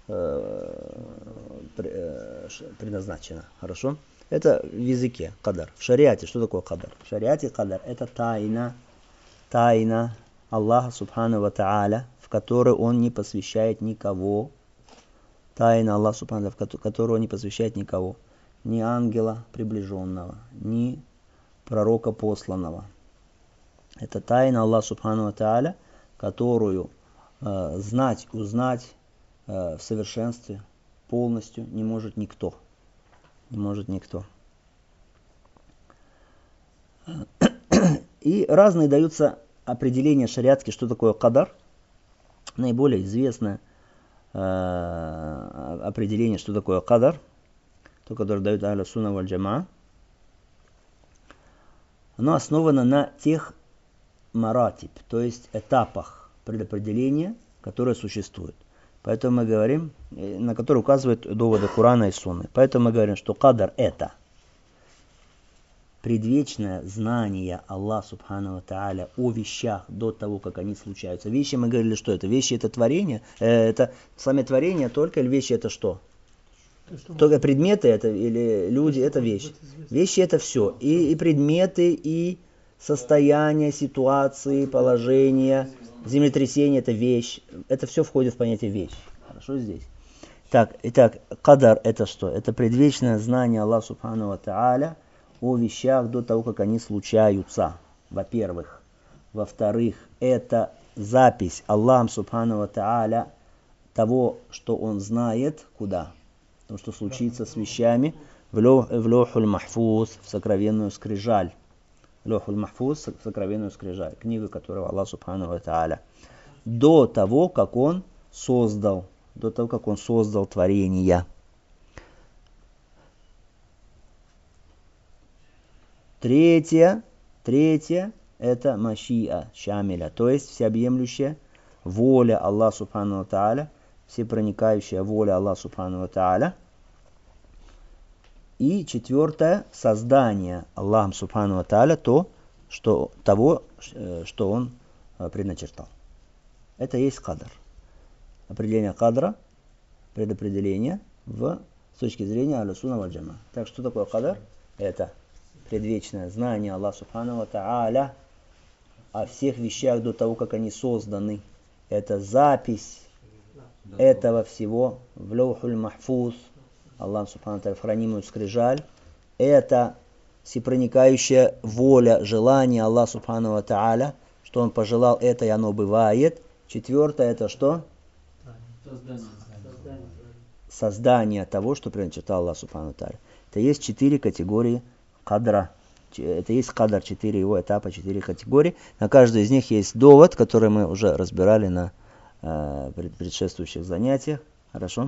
предназначено. Хорошо? Это в языке кадар. В шариате что такое кадар? В шариате кадар это тайна Аллаха Субхану ва Тааля, в которую он не посвящает никого. Тайна Аллаха Субхану, в которую он не посвящает никого. Ни ангела приближенного, ни пророка посланного. Это тайна Аллаха Субхану ва Тааля, которую узнать в совершенстве полностью не может никто. Не может никто. И разные даются определения шариатские, что такое кадар. Наиболее известное определение, что такое кадар, то, которое дают ахлю сунна валь джамаа, оно основано на тех маратиб, то есть этапах предопределения, которые существуют. Поэтому мы говорим, на которые указывают доводы Корана и Сунны. Поэтому мы говорим, что кадар это предвечное знание Аллаха Субхану ва Тааля о вещах до того, как они случаются. Вещи, мы говорили, что это? Вещи это творение, это сами творения только, или вещи это что? Только предметы это, или люди это вещи. Вещи это все. И предметы, и состояние, ситуации, положения, землетрясение это вещь. Это все входит в понятие вещь. Хорошо здесь. Итак, кадар это что? Это предвечное знание Аллаха Субхану ва Тааля о вещах до того, как они случаются, во-первых. Во-вторых, это запись Аллахом Субхану ва Тааля того, что Он знает, куда? То, что случится с вещами в лохуль махфуз, в сокровенную скрижаль. Лохуль махфуз, в сокровенную скрижаль. Книга, которую Аллах Субхану ва Тааля. До того, как Он создал творения. Третье, это машиа, шамиля, то есть всеобъемлющая воля Аллаха Субхану ва Тааля, всепроникающая воля Аллаха Субхану ва Тааля. И четвертое, создание Аллахом Субхану ва Тааля того, что Он предначертал. Это есть кадар. Определение кадра, предопределение с точки зрения ахлю сунна валь джамаа. Так что такое кадар? Это предвечное знание Аллаха Субхану ва Тааля о всех вещах до того, как они созданы. Это запись этого всего в лохуль махфуз, Аллах Субхану ва Тааля, в хранимую скрижаль. Это всепроникающая воля, желание Аллаха Субхану ва Тааля, что Он пожелал это, и оно бывает. Четвертое, это что? Создание того, что предначертал Аллах Субхану ва Тааля. Это есть 4 категории кадра. Это есть кадар, 4 его этапа, 4 категории. На каждой из них есть довод, который мы уже разбирали на предшествующих занятиях. Хорошо?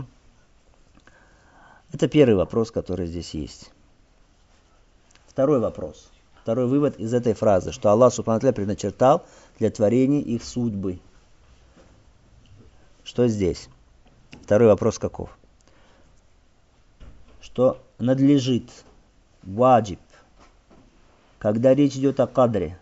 Это первый вопрос, который здесь есть. Второй вопрос. Второй вывод из этой фразы, что Аллах Субхану ва Тааля предначертал для творения их судьбы. Что здесь? Второй вопрос каков? Что надлежит, ваджиб, когда речь идет о кадре,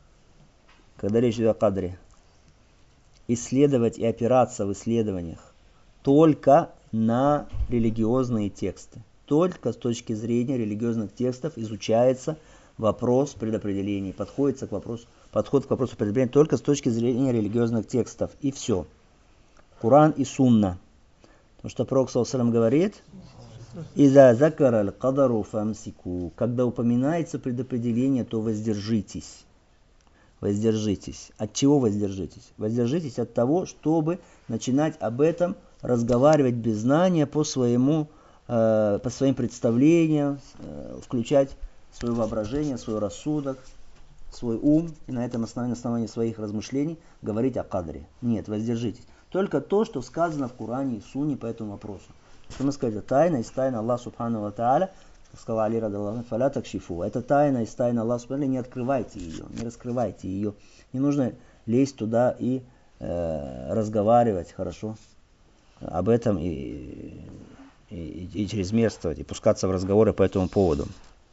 исследовать и опираться в исследованиях только на религиозные тексты. Только с точки зрения религиозных текстов изучается вопрос предопределений. Подход к вопросу предопределения только с точки зрения религиозных текстов. И все. Коран и Сунна. Потому что Пророк саллаллаху алейхи ва саллям говорит: «Иза закара аль-кадару фамсику». Когда упоминается предопределение, то воздержитесь. Воздержитесь. От чего воздержитесь? Воздержитесь от того, чтобы начинать об этом разговаривать без знания по своим представлениям, включать свое воображение, свой рассудок, свой ум, и на этом основании своих размышлений говорить о кадре. Нет, воздержитесь. Только то, что сказано в Коране и Сунне по этому вопросу. Что мы сказали, тайна из тайны Аллаха Субхану ва Тааля, сказал Али радиллаху анху, фаля такшифу. Это тайна из тайны Аллаха Субхану ва Тааля, не открывайте ее, не раскрывайте ее. Не нужно лезть туда и разговаривать, хорошо, об этом и чрезмерствовать, и пускаться в разговоры по этому поводу.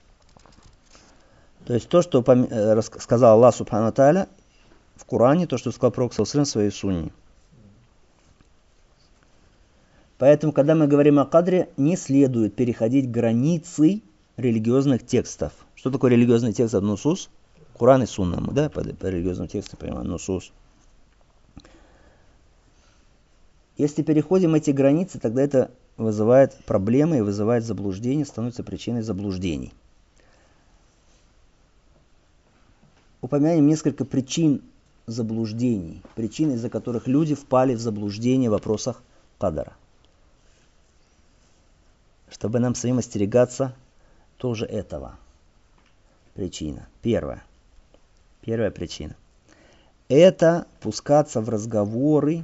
То есть то, что сказал Аллах Субхану ва Тааля в Коране, то, что сказал Пророк саллаллаху алейхи ва саллям в своей Сунне. Поэтому, когда мы говорим о кадре, не следует переходить границы религиозных текстов. Что такое религиозный текст? Нусус? Коран и Сунна. Да? По религиозному тексту понимаем. Нусус. Если переходим эти границы, тогда это вызывает проблемы и вызывает заблуждение, становится причиной заблуждений. Упомянем несколько причин заблуждений. Причин, из-за которых люди впали в заблуждение в вопросах кадара. чтобы нам самим остерегаться тоже этого. Причина. Первая причина. Это пускаться в разговоры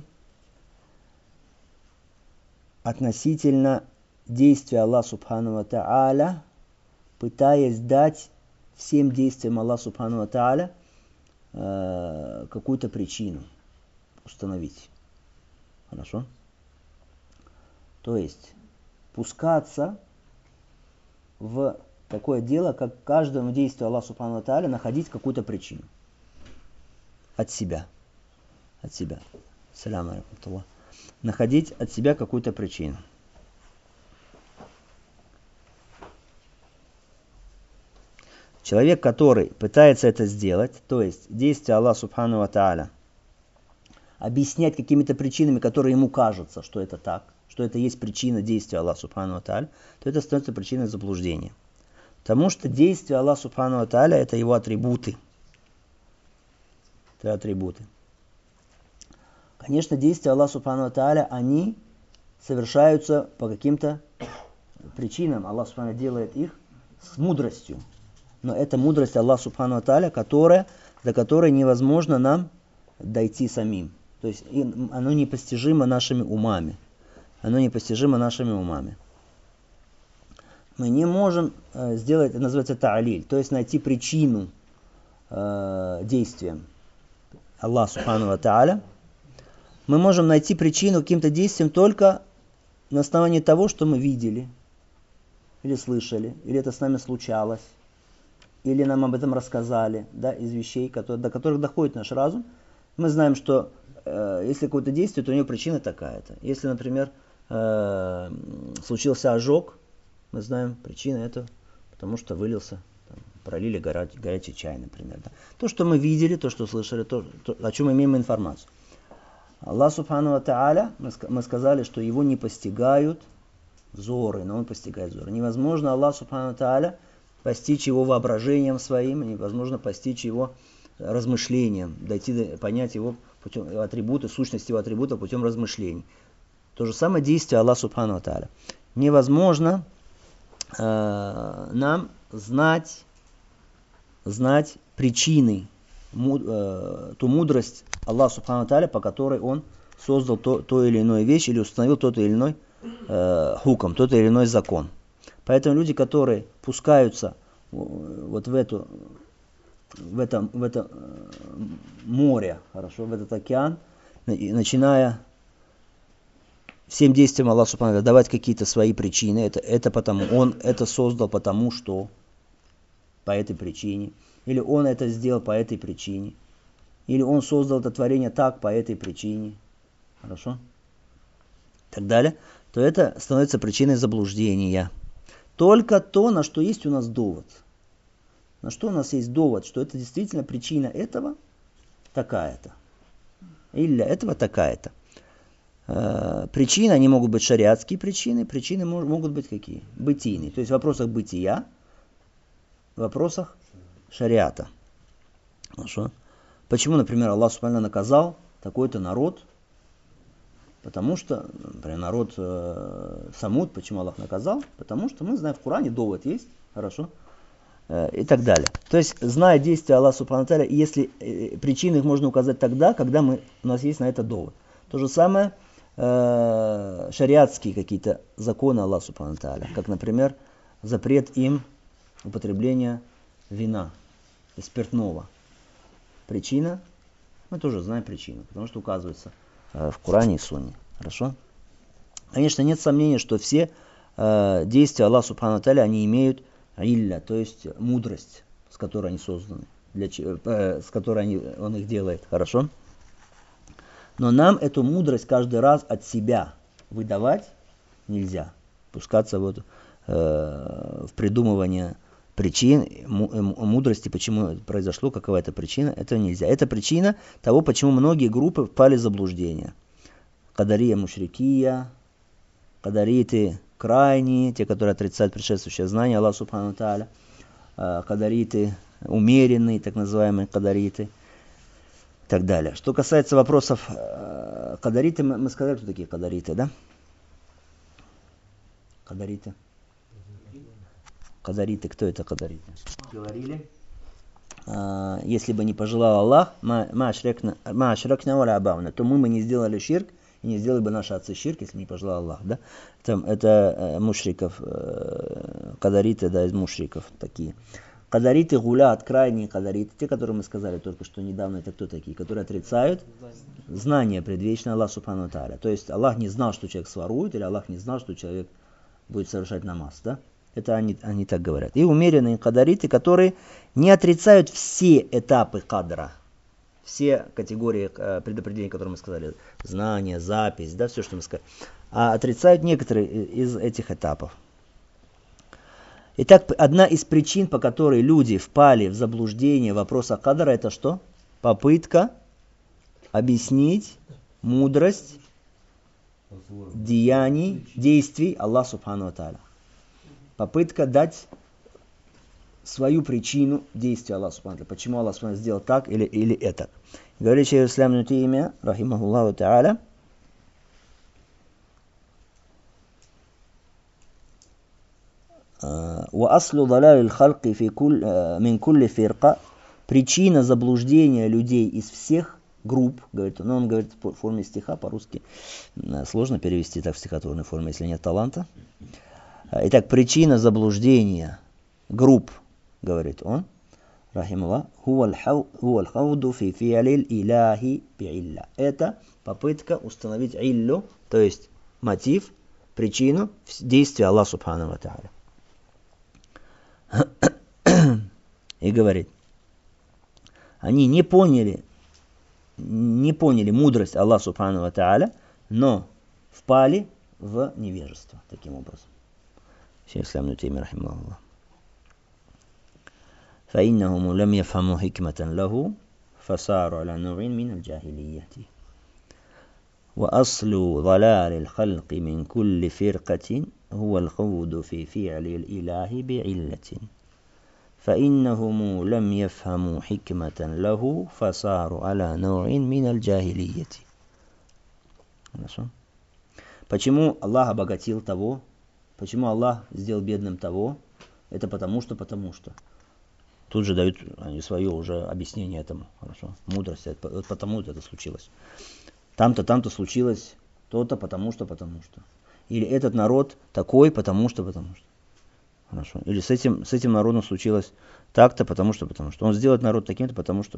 относительно действия Аллаха Субхану ва Тааля, пытаясь дать всем действиям Аллаха Субхану ва Тааля какую-то причину установить. Хорошо? То есть пускаться в такое дело, как каждому действию Аллаха Субхану ва Тааля находить какую-то причину. От себя. Саляму алейкум. Находить от себя какую-то причину. Человек, который пытается это сделать, то есть действие Аллаха Субхану ва Тааля, объяснять какими-то причинами, которые ему кажутся, что это так, что это есть причина действия Аллаха Субхану ва Тааля, то это становится причиной заблуждения. Потому что действие Аллаха Субхану ва Тааля это его атрибуты. Это атрибуты. Конечно, действия Аллаха Субхану ва Тааля, они совершаются по каким-то причинам. Аллах Субхану делает их с мудростью. Но это мудрость Аллаха Субхану ва Тааля, до которой невозможно нам дойти самим. То есть оно непостижимо нашими умами. Мы не можем сделать, это называется та'алиль, то есть найти причину действиям Аллаха Субхану ва Тааля. Мы можем найти причину каким-то действиям только на основании того, что мы видели, или слышали, или это с нами случалось, или нам об этом рассказали, да, из вещей, до которых доходит наш разум. Мы знаем, что если какое-то действие, то у него причина такая-то. Если, например, случился ожог, мы знаем причину этого, потому что вылился, пролили горячий чай, например. Да. То, что мы видели, то, что слышали, то, о чем мы имеем информацию. Аллах Субхану ва Тааля, мы сказали, что его не постигают взоры, но он постигает взоры. Невозможно Аллах Субхану ва Тааля постичь его воображением своим, невозможно постичь его размышлением, понять его путем атрибуты, сущность его атрибутов путем размышлений. То же самое действие Аллаха Субхану ва Тааля. Невозможно нам знать причины, ту мудрость Аллаха Субхану ва Тааля, по которой он создал то или иное вещь или установил тот или иной хукам, тот или иной закон. Поэтому люди, которые пускаются вот в это море, хорошо, в этот океан, начиная всем действиям Аллаха Субхану ва Тааля давать какие-то свои причины, это потому, он это создал потому что, по этой причине, или он это сделал по этой причине, или он создал это творение так по этой причине, хорошо, и так далее, то это становится причиной заблуждения. Только то, на что есть у нас довод. На что у нас есть довод, что это действительно причина этого такая-то. Или для этого такая-то. Причины, они могут быть шариатские причины могут быть какие? Бытийные. То есть в вопросах бытия, в вопросах шариата. Хорошо. Почему, например, Аллах Субхану наказал такой-то народ? Потому что, например, народ Самуд, почему Аллах наказал? Потому что мы знаем, в Коране довод есть, хорошо, и так далее. То есть, зная действия Аллаха Субхану ва Тааля, если причины их можно указать тогда, когда у нас есть на это довод. То же самое шариатские какие-то законы Аллаха Субхану ва Тааля, как, например, запрет им употребления вина и спиртного. Причина, мы тоже знаем причину, потому что указывается в Коране и Сунне. Хорошо? Конечно, нет сомнения, что все действия Аллаха Субхану ва Тааля, они имеют илля, то есть мудрость, с которой они созданы, с которой он их делает. Хорошо? Но нам эту мудрость каждый раз от себя выдавать нельзя. Пускаться в придумывание причин, мудрости, почему это произошло, какова эта причина, этого нельзя. Это причина того, почему многие группы впали в заблуждение. Кадария мушрикия, кадариты крайние, те, которые отрицают предшествующее знание Аллаха Субхану ва Тааля, кадариты умеренные, так называемые кадариты, и так далее. Что касается вопросов кадариты, мы сказали, кто такие кадариты, да? Кадариты. Кадариты, кто это кадариты? Говорили, если бы не пожелал Аллах, ма ашракна ва ла абауна, то мы бы не сделали ширк, и не сделали бы наши отцы ширк, если не пожелал Аллах. Да? Это мушриков, кадариты, да, из мушриков такие. Кадариты гулят, крайние кадариты, те, которые мы сказали только что недавно, это кто такие? Которые отрицают знание предвечного Аллаха Субхану ва Тааля. То есть Аллах не знал, что человек сворует, или Аллах не знал, что человек будет совершать намаз. Да? Это они так говорят. И умеренные кадариты, которые не отрицают все этапы кадра, все категории предопределений, которые мы сказали, знание, запись, да, все, что мы сказали, а отрицают некоторые из этих этапов. Итак, одна из причин, по которой люди впали в заблуждение вопроса кадра, это что? Попытка объяснить мудрость деяний, действий Аллаха Субхану ва Тааля. Попытка дать свою причину действия Аллаха Субхану ва Тааля. Почему Аллах Субхану ва Тааля сделал так или это. Говорит шейх ислам ибн Таймия, рахимахуллаху та'аля, وأصل ضلال الخلق من كل فرقة, причина заблуждения людей из всех групп, говорит, но он говорит в форме стиха, по-русски сложно перевести так в стихотворной форме, если нет таланта. Итак, причина заблуждения групп, говорит он, рахималлах, это попытка установить иллю, то есть мотив, причину действия Аллаха Субхану ва Тааля. И говорит, они не поняли мудрость Аллаха Субхану ва Тааля, но впали в невежество таким образом. Шейх ислам ибн Таймия рахимахуллах. فإنهم لم يفهموا حكمة له فصاروا على نوع من الجاهلية وأصل ضلال الخلق من كل فرقة هو الخوض في فعل الإله بعلة فإنهم لم يفهموا حكمة له فصاروا على نوع من الجاهلية. Почему Аллах обогатил того? Почему Аллах сделал бедным того? Это потому что. Тут же дают они свое уже объяснение этому. Хорошо. Мудрость. Потому это случилось. Там-то случилось то-то, потому что. Или этот народ такой, потому что. Хорошо. Или с этим народом случилось так-то, потому что. Он сделает народ таким-то, потому что.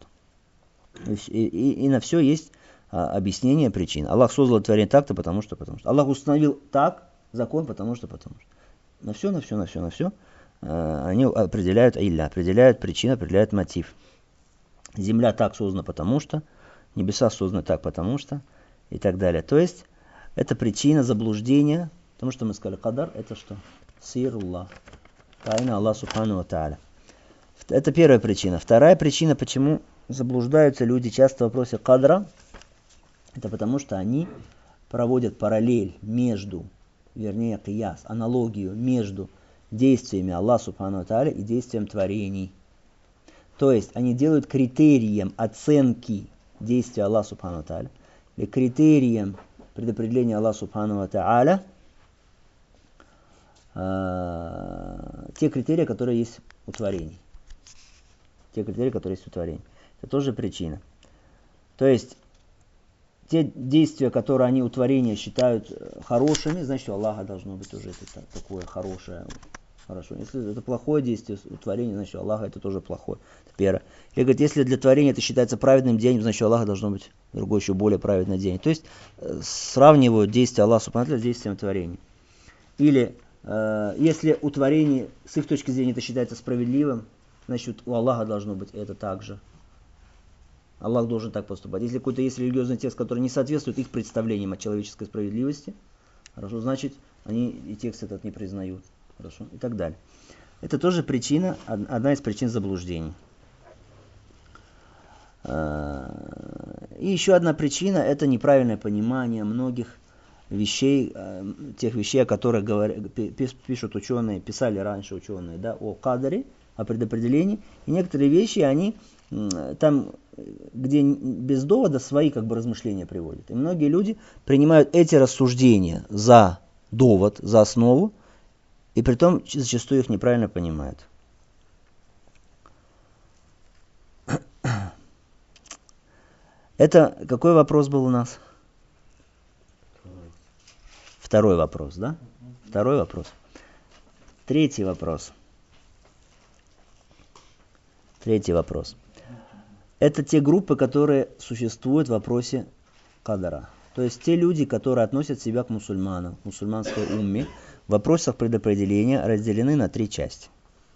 И на все есть объяснение причин. Аллах создал творение так-то, потому что. Аллах установил так закон, потому что. На все. Они определяют илля, определяют причину, определяют мотив. Земля так создана, потому что. Небеса созданы так, потому что. И так далее. То есть, это причина заблуждения. Потому что мы сказали, кадар это что? Сируллах. Тайна Аллаха Субхану ва Тааля. Это первая причина. Вторая причина, почему заблуждаются люди часто в вопросе кадра, это потому что они проводят параллель кияс, аналогию между действиями Аллаха Субхану ва Тааля и действием творений. То есть они делают критерием оценки действия Аллаха Субхану ва Тааля или критерием предопределения Аллаха Субхану ва Тааля те критерии, которые есть у творений. Это тоже причина. То есть те действия, которые они у творения считают хорошими, значит, у Аллаха должно быть уже это такое хорошее. Хорошо. Если это плохое действие у творения, значит, у Аллаха это тоже плохое. Это первое. Или говорит, если для творения это считается праведным деянием, значит, у Аллаха должно быть другое, еще более праведное деяние. То есть сравнивают действия Аллаха Субхану ва Тааля с действием творения. Или если у творений с их точки зрения это считается справедливым, значит, у Аллаха должно быть это также. Аллах должен так поступать. Если какой-то есть религиозный текст, который не соответствует их представлениям о человеческой справедливости, хорошо, значит, они и текст этот не признают. Хорошо, и так далее. Это тоже причина, одна из причин заблуждений. И еще одна причина – это неправильное понимание многих вещей, тех вещей, о которых пишут ученые, писали раньше ученые, да, о кадаре, о предопределении. И некоторые вещи, они там, где без довода, свои как бы размышления приводят. И многие люди принимают эти рассуждения за довод, за основу, И притом зачастую их неправильно понимают. Это какой вопрос был у нас? Второй вопрос, да? Второй вопрос. Третий вопрос. Это те группы, которые существуют в вопросе кадара. То есть те люди, которые относят себя к мусульманам, к мусульманской умме, в вопросах предопределения разделены на три части.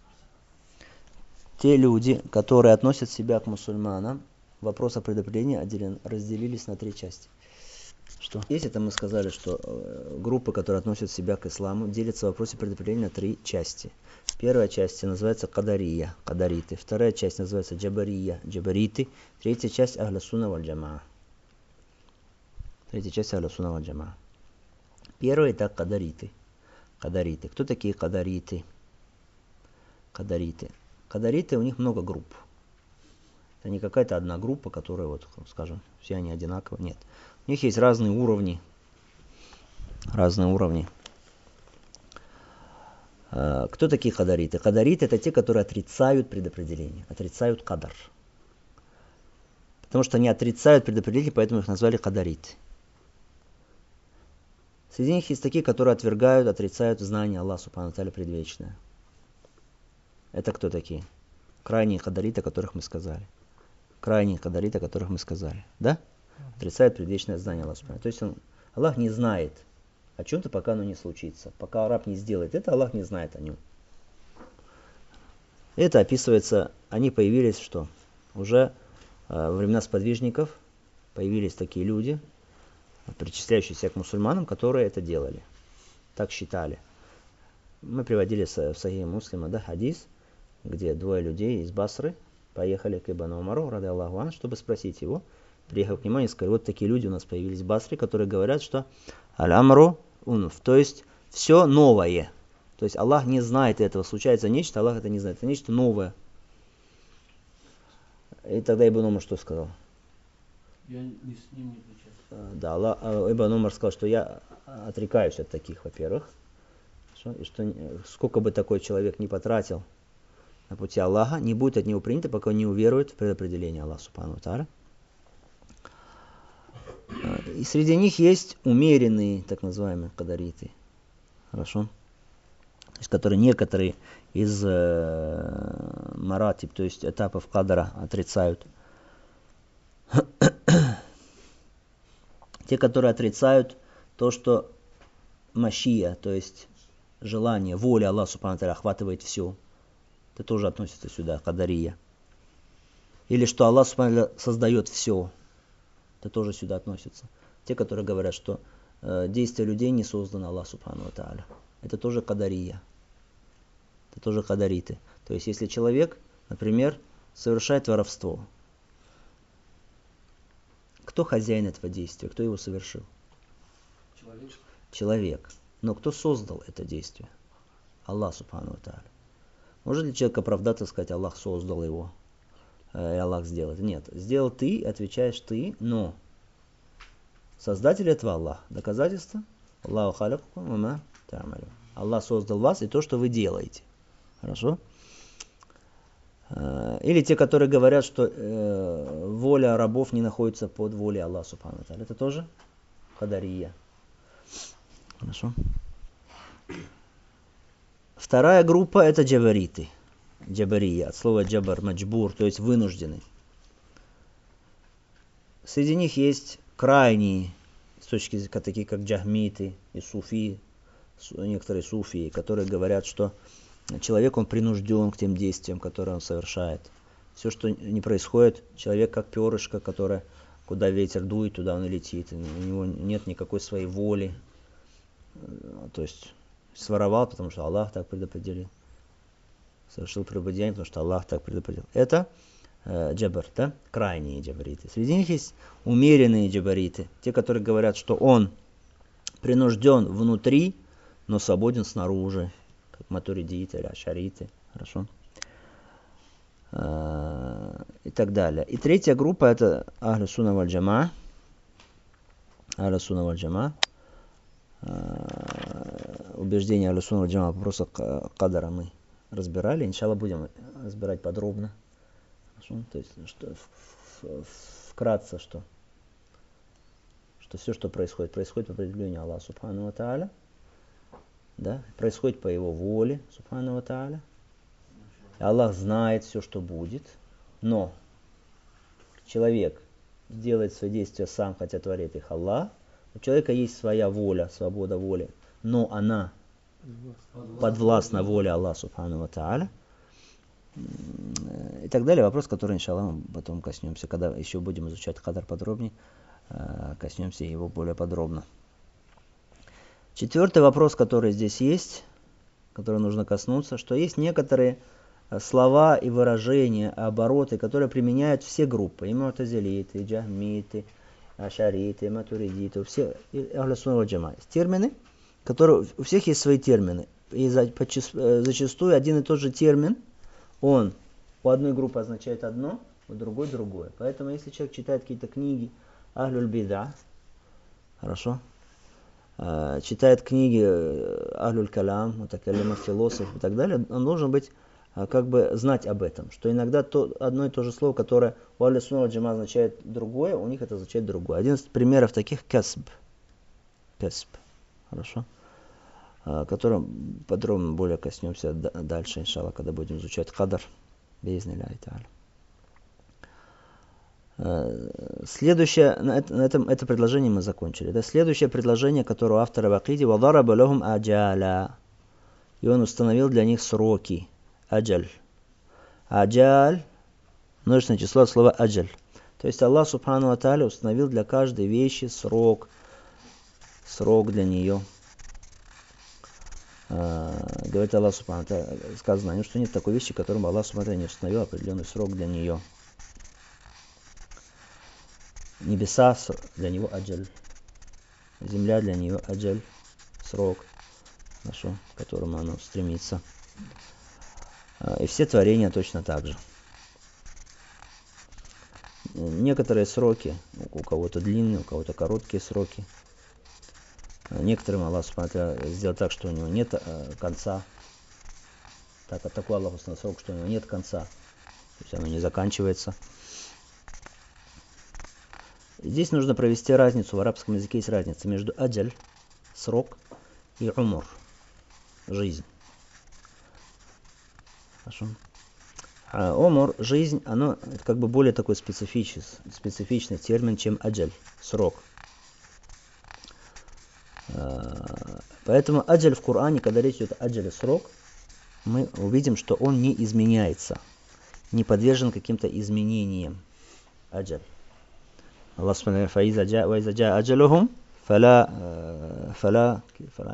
Те люди, которые относят себя к мусульманам, в вопросах предопределения разделились на три части. Что? Здесь это мы сказали, что группы, которые относят себя к исламу, делятся в вопросе предопределения на три части. Первая часть называется кадария, кадариты. Вторая часть называется джабария, джабариты. Третья часть ахля сунна валь джамаа. Первый это кадариты. Кадариты. Кто такие кадариты? Кадариты, у них много групп. Это не какая-то одна группа, которая, вот, скажем, все они одинаковые. Нет. У них есть разные уровни. Кто такие кадариты? Кадариты это те, которые отрицают предопределение, отрицают кадар. Потому что они отрицают предопределение, поэтому их назвали кадариты. Среди них есть такие, которые отвергают, отрицают знание Аллаха Субхану Тааля предвечное. Это кто такие? Крайние кадариты, о которых мы сказали. Да? Отрицают предвечное знание Аллаха Субхану. То есть Аллах не знает о чем-то, пока оно не случится. Пока араб не сделает это, Аллах не знает о нем. Это описывается, они появились что? Уже во времена сподвижников появились такие люди, причисляющиеся к мусульманам, которые это делали. Так считали. Мы приводили в Сахихе Муслима, да, хадис, где двое людей из Басры поехали к Ибн Умару, ради Аллаху ан, чтобы спросить его. Приехав к нему, они сказали, вот такие люди у нас появились в Басре, которые говорят, что аль-амру унф, то есть все новое. То есть Аллах не знает этого. Случается нечто, Аллах это не знает. Это нечто новое. И тогда Ибн Умар что сказал? Я с ним не причастен. Да, Ибн Умар сказал, что я отрекаюсь от таких, во-первых. И что сколько бы такой человек ни потратил на пути Аллаха, не будет от него принято, пока он не уверует в предопределение Аллаха Субхану Тааля. И среди них есть умеренные, так называемые кадариты. Хорошо? То есть, которые некоторые из маратиб, то есть этапов кадара, отрицают. Те, которые отрицают то, что машия, то есть желание, воля Аллаха Субхану Тааля охватывает все. Это тоже относится сюда, кадария. Или что Аллах Субхану Тааля создает все. Это тоже сюда относится. Те, которые говорят, что действия людей не создано Аллах Субхану Тааля. Это тоже кадария. Это тоже кадариты. То есть, если человек, например, совершает воровство, кто хозяин этого действия? Кто его совершил? Человек. Но кто создал это действие? Аллах Субхану Тааля. Может ли человек оправдаться и сказать, Аллах создал его, и Аллах сделал это? Нет. Сделал ты, отвечаешь ты, но создатель этого Аллах. Доказательство? Аллаху халякукум ва ма та'малун. Аллах создал вас и то, что вы делаете. Хорошо? Или те, которые говорят, что воля рабов не находится под волей Аллаха Субхану Тааля. Это тоже кадария. Хорошо? Вторая группа это джабариты. Джабария. От слова джабар, маджбур, то есть вынужденный. Среди них есть крайние, с точки зрения такие как джахмиты и суфи, некоторые суфии, которые говорят, что человек он принужден к тем действиям, которые он совершает. Все, что не происходит, человек как перышко, которое куда ветер дует, туда он и летит. У него нет никакой своей воли. То есть своровал, потому что Аллах так предопределил. Совершил прелюбодеяние, потому что Аллах так предопределил. Это джабар, да? Крайние джабариты. Среди них есть умеренные джабариты. Те, которые говорят, что он принужден внутри, но свободен снаружи. Как матуридиты или ашариты. Хорошо? И так далее. И третья группа это ахлю сунна валь джамаа. Ахлю сунна валь джамаа. убеждения Ахлю-Сунна валь Джамаа по вопросу кадара мы разбирали. Иншалла будем разбирать подробно. Хорошо? То есть, что, вкратце, что все, что происходит по определению Аллаха Субхану ва Тааля, да, происходит по Его воле Субхану ва Тааля. Аллах знает все, что будет, но человек делает свои действия сам, хотя творит их Аллах. У человека есть своя воля, свобода воли, но она подвластна воле Аллаха Субхану ва Тааля. И так далее. Вопрос, который, иншаллах, мы потом коснемся, когда еще будем изучать кадар подробнее, коснемся его более подробно. Четвертый вопрос, который здесь есть, который нужно коснуться, что есть некоторые слова и выражения, обороты, которые применяют все группы, и му'тазилиты, и джахмиты, ашариты, и матуридиты, все Ахлю-Сунна валь Джамаа. Термины, которые, у всех есть свои термины, и зачастую один и тот же термин, он у одной группы означает одно, у другой другое. Поэтому, если человек читает какие-то книги Ахлюль Бид'а, хорошо, читает книги Ахлюль Калям, мутакаллимов, философов и так далее, он должен быть, как бы знать об этом, что иногда одно и то же слово, которое у Ахлю-Сунна валь Джамаа означает другое, у них это означает другое. Один из примеров таких касб, хорошо, которым подробно более коснемся дальше, иншаллах, когда будем изучать кадар. Биизнилляхи та'аля. Следующее, на этом это предложение мы закончили. Это следующее предложение, которое у автора в акиде, وَضَرَبَ لَهُمْ أَجَالًا, и он установил для них сроки. Аджаль. Аджаль, множественное число от слова аджаль. То есть Аллах Субхану ва Тааля установил для каждой вещи срок для нее. Говорит Аллах Субхану ва Тааля, сказано, что нет такой вещи, которым Аллах Субхану ва Тааля не установил определенный срок для нее. Небеса для него аджаль. Земля для нее аджаль. Срок, к которому оно стремится. И все творения точно так же. Некоторые сроки, у кого-то длинные, у кого-то короткие сроки. Некоторым Аллах сделал так, что у него нет конца. Такой Аллах установил срок, что у него нет конца. То есть оно не заканчивается. И здесь нужно провести разницу. В арабском языке есть разница между аджаль, срок, и умур, жизнь. Хорошо. А умур, жизнь, оно как бы более такой специфичный термин, чем аджаль, срок. Поэтому аджаль в Коране, когда речь идет о аджале, срок, мы увидим, что он не изменяется, не подвержен каким-то изменениям. Аджаль. Аллах Субхану фаиза джа аджалухум фала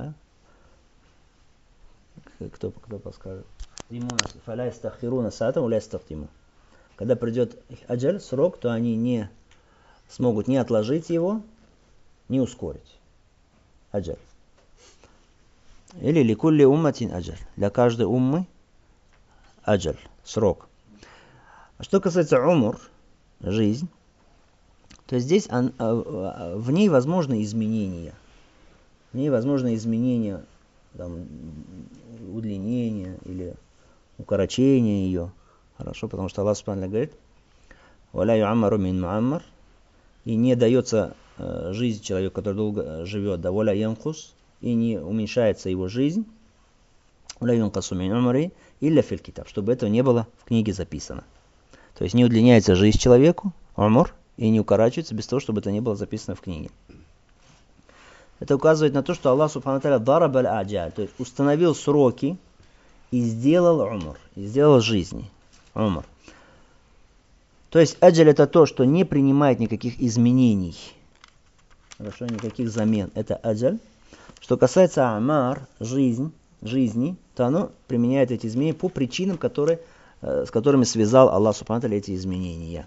кто подскажет? Фала ястахируна саатам уля ястахтиму. Когда придет их аджаль, срок, то они не смогут ни отложить его, ни ускорить. Аджаль. Или ликулли умматин аджаль. Для каждой уммы аджаль, срок. А что касается умур, жизнь, то здесь в ней возможны изменения. В ней возможны изменения, там, удлинения или укорочения ее. Хорошо, потому что Аллах Субхану говорит, «Валя ю'аммару мин му'аммар», и не дается жизнь человеку, который долго живет, да «Валя янкус», и не уменьшается его жизнь, «Валя юнкасу мин умри» илля фил китаб, чтобы этого не было в книге записано. То есть не удлиняется жизнь человеку, умур, и не укорачивается без того, чтобы это не было записано в книге. Это указывает на то, что Аллах Субхану Тааля дараб аль-аджаль, то есть установил сроки и сделал умр, и сделал жизни. Умр. То есть аджаль это то, что не принимает никаких изменений. Хорошо, никаких замен. Это аджаль. Что касается амар, жизни, то оно применяет эти изменения по причинам, с которыми связал Аллах Субхану Тааля эти изменения.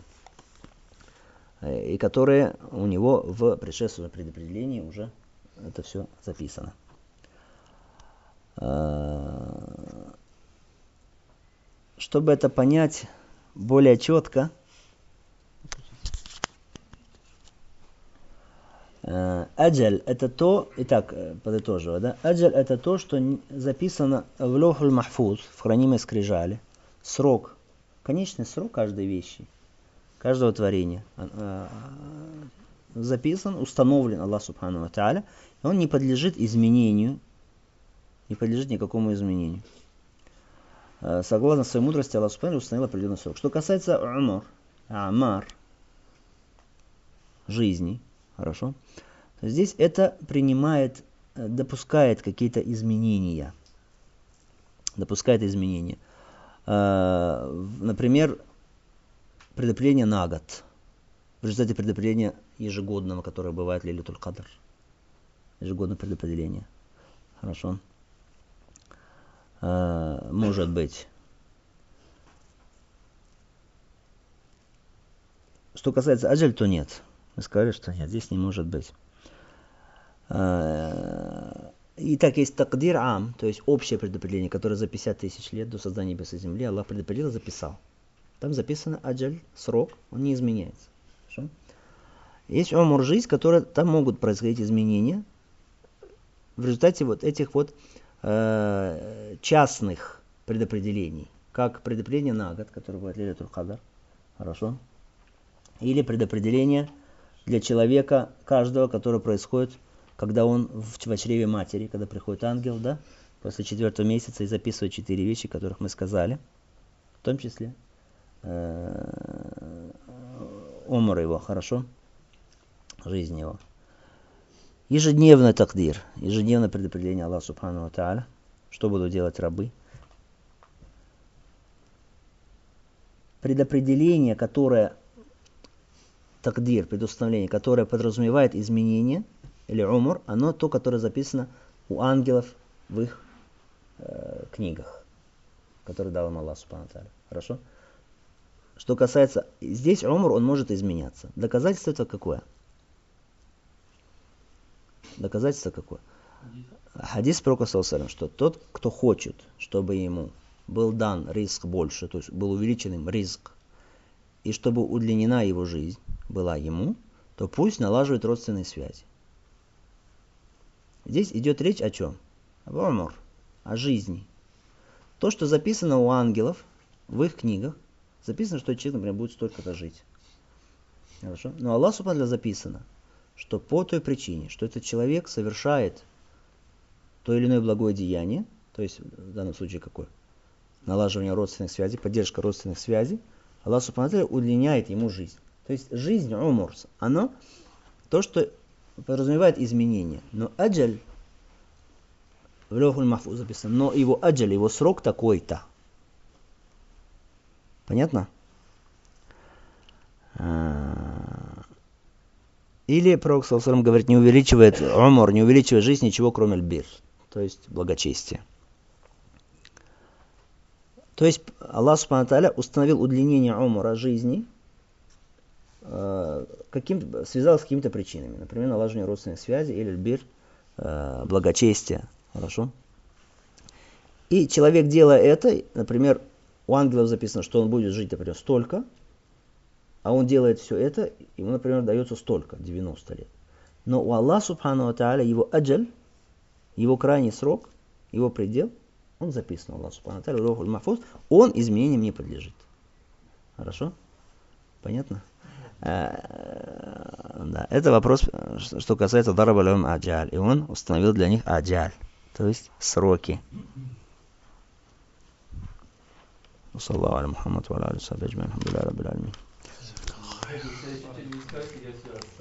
И которые у него в предшествующем предопределении уже это все записано. Чтобы это понять более четко, Аджаль это то, итак, подытоживая, да? Аджаль это то, что записано в лохуль махфуз, в хранимой скрижали. Срок, конечный срок каждой вещи, каждого творения записан, установлен Аллах Субхану ва Тааля, и он не подлежит изменению, не подлежит никакому изменению. Согласно своей мудрости, Аллах Субхану установил определенный срок. Что касается амар, жизни, хорошо, то здесь это допускает какие-то изменения. Допускает изменения. Например, предопределение на год. В результате предопределения ежегодного, которое бывает Лейлатуль Кадр. Ежегодное предопределение. Хорошо. Может быть. Что касается аджаль, то нет. Мы сказали, что нет, здесь не может быть. Итак, есть такдир ам, то есть общее предопределение, которое за 50 тысяч лет до создания небес и земли Аллах предопределил и записал. Там записано аджаль, срок, он не изменяется. Хорошо? Есть умур, жизнь, которая там могут происходить изменения в результате вот этих вот частных предопределений, как предопределение на год, которое бывает Лейлатуль Кадр, хорошо? Или предопределение для человека каждого, которое происходит, когда он в чреве матери, когда приходит ангел, да, после 4-го месяца и записывает 4 вещи, которых мы сказали, в том числе умр его, хорошо? Жизнь его. Ежедневный такдир, ежедневное предопределение Аллаха Субхану ва Тааля, что будут делать рабы. Предопределение, которое, такдир, предустановление, которое подразумевает изменение, или умр, оно то, которое записано у ангелов в их книгах, которые дал им Аллах Субхану ва Тааля. Хорошо? Что касается, здесь умр, он может изменяться. Доказательство это какое? Доказательство какое? Хадис пророка саллаллаху алейхи ва саллям, что тот, кто хочет, чтобы ему был дан ризк больше, то есть был увеличен им ризк, и чтобы удлинена его жизнь была ему, то пусть налаживает родственные связи. Здесь идет речь о чем? Об умр, о жизни. То, что записано у ангелов в их книгах, записано, что человек, например, будет столько-то жить. Хорошо? Но Аллах Субхану ва Тааля записано, что по той причине, что этот человек совершает то или иное благое деяние, то есть в данном случае какое? Налаживание родственных связей, поддержка родственных связей, Аллах Субхану ва Тааля удлиняет ему жизнь. То есть жизнь, умр, оно то, что подразумевает изменения. Но аджаль в лохуль махфуз записано, но его аджаль, его срок такой-то. Понятно? Или пророк саллаллаху алейхи ва саллям говорит, не увеличивает умр, не увеличивает жизнь ничего, кроме аль-бир, то есть благочестия. То есть Аллах Субхану ва Тааля установил удлинение умра жизни, связал с какими-то причинами. Например, налаживание родственных связей или аль-бир, благочестие. Хорошо? И человек, делая это, например, у ангелов записано, что он будет жить, например, столько, а он делает все это, ему, например, дается столько, 90 лет. Но у Аллаха Субхану ва Тааля его аджаль, его крайний срок, его предел, он записан у Аллаха Субхану ва Тааля, лохуль махфуз, он изменениям не подлежит. Хорошо? Понятно? Да, это вопрос, что касается дарабалям аджаль. И он установил для них аджаль, то есть сроки. Саллаллаху алейхи Мухаммад ва аля алейхи ва сахбихи аджмаин. Алхамдулиллахи раббил аламин.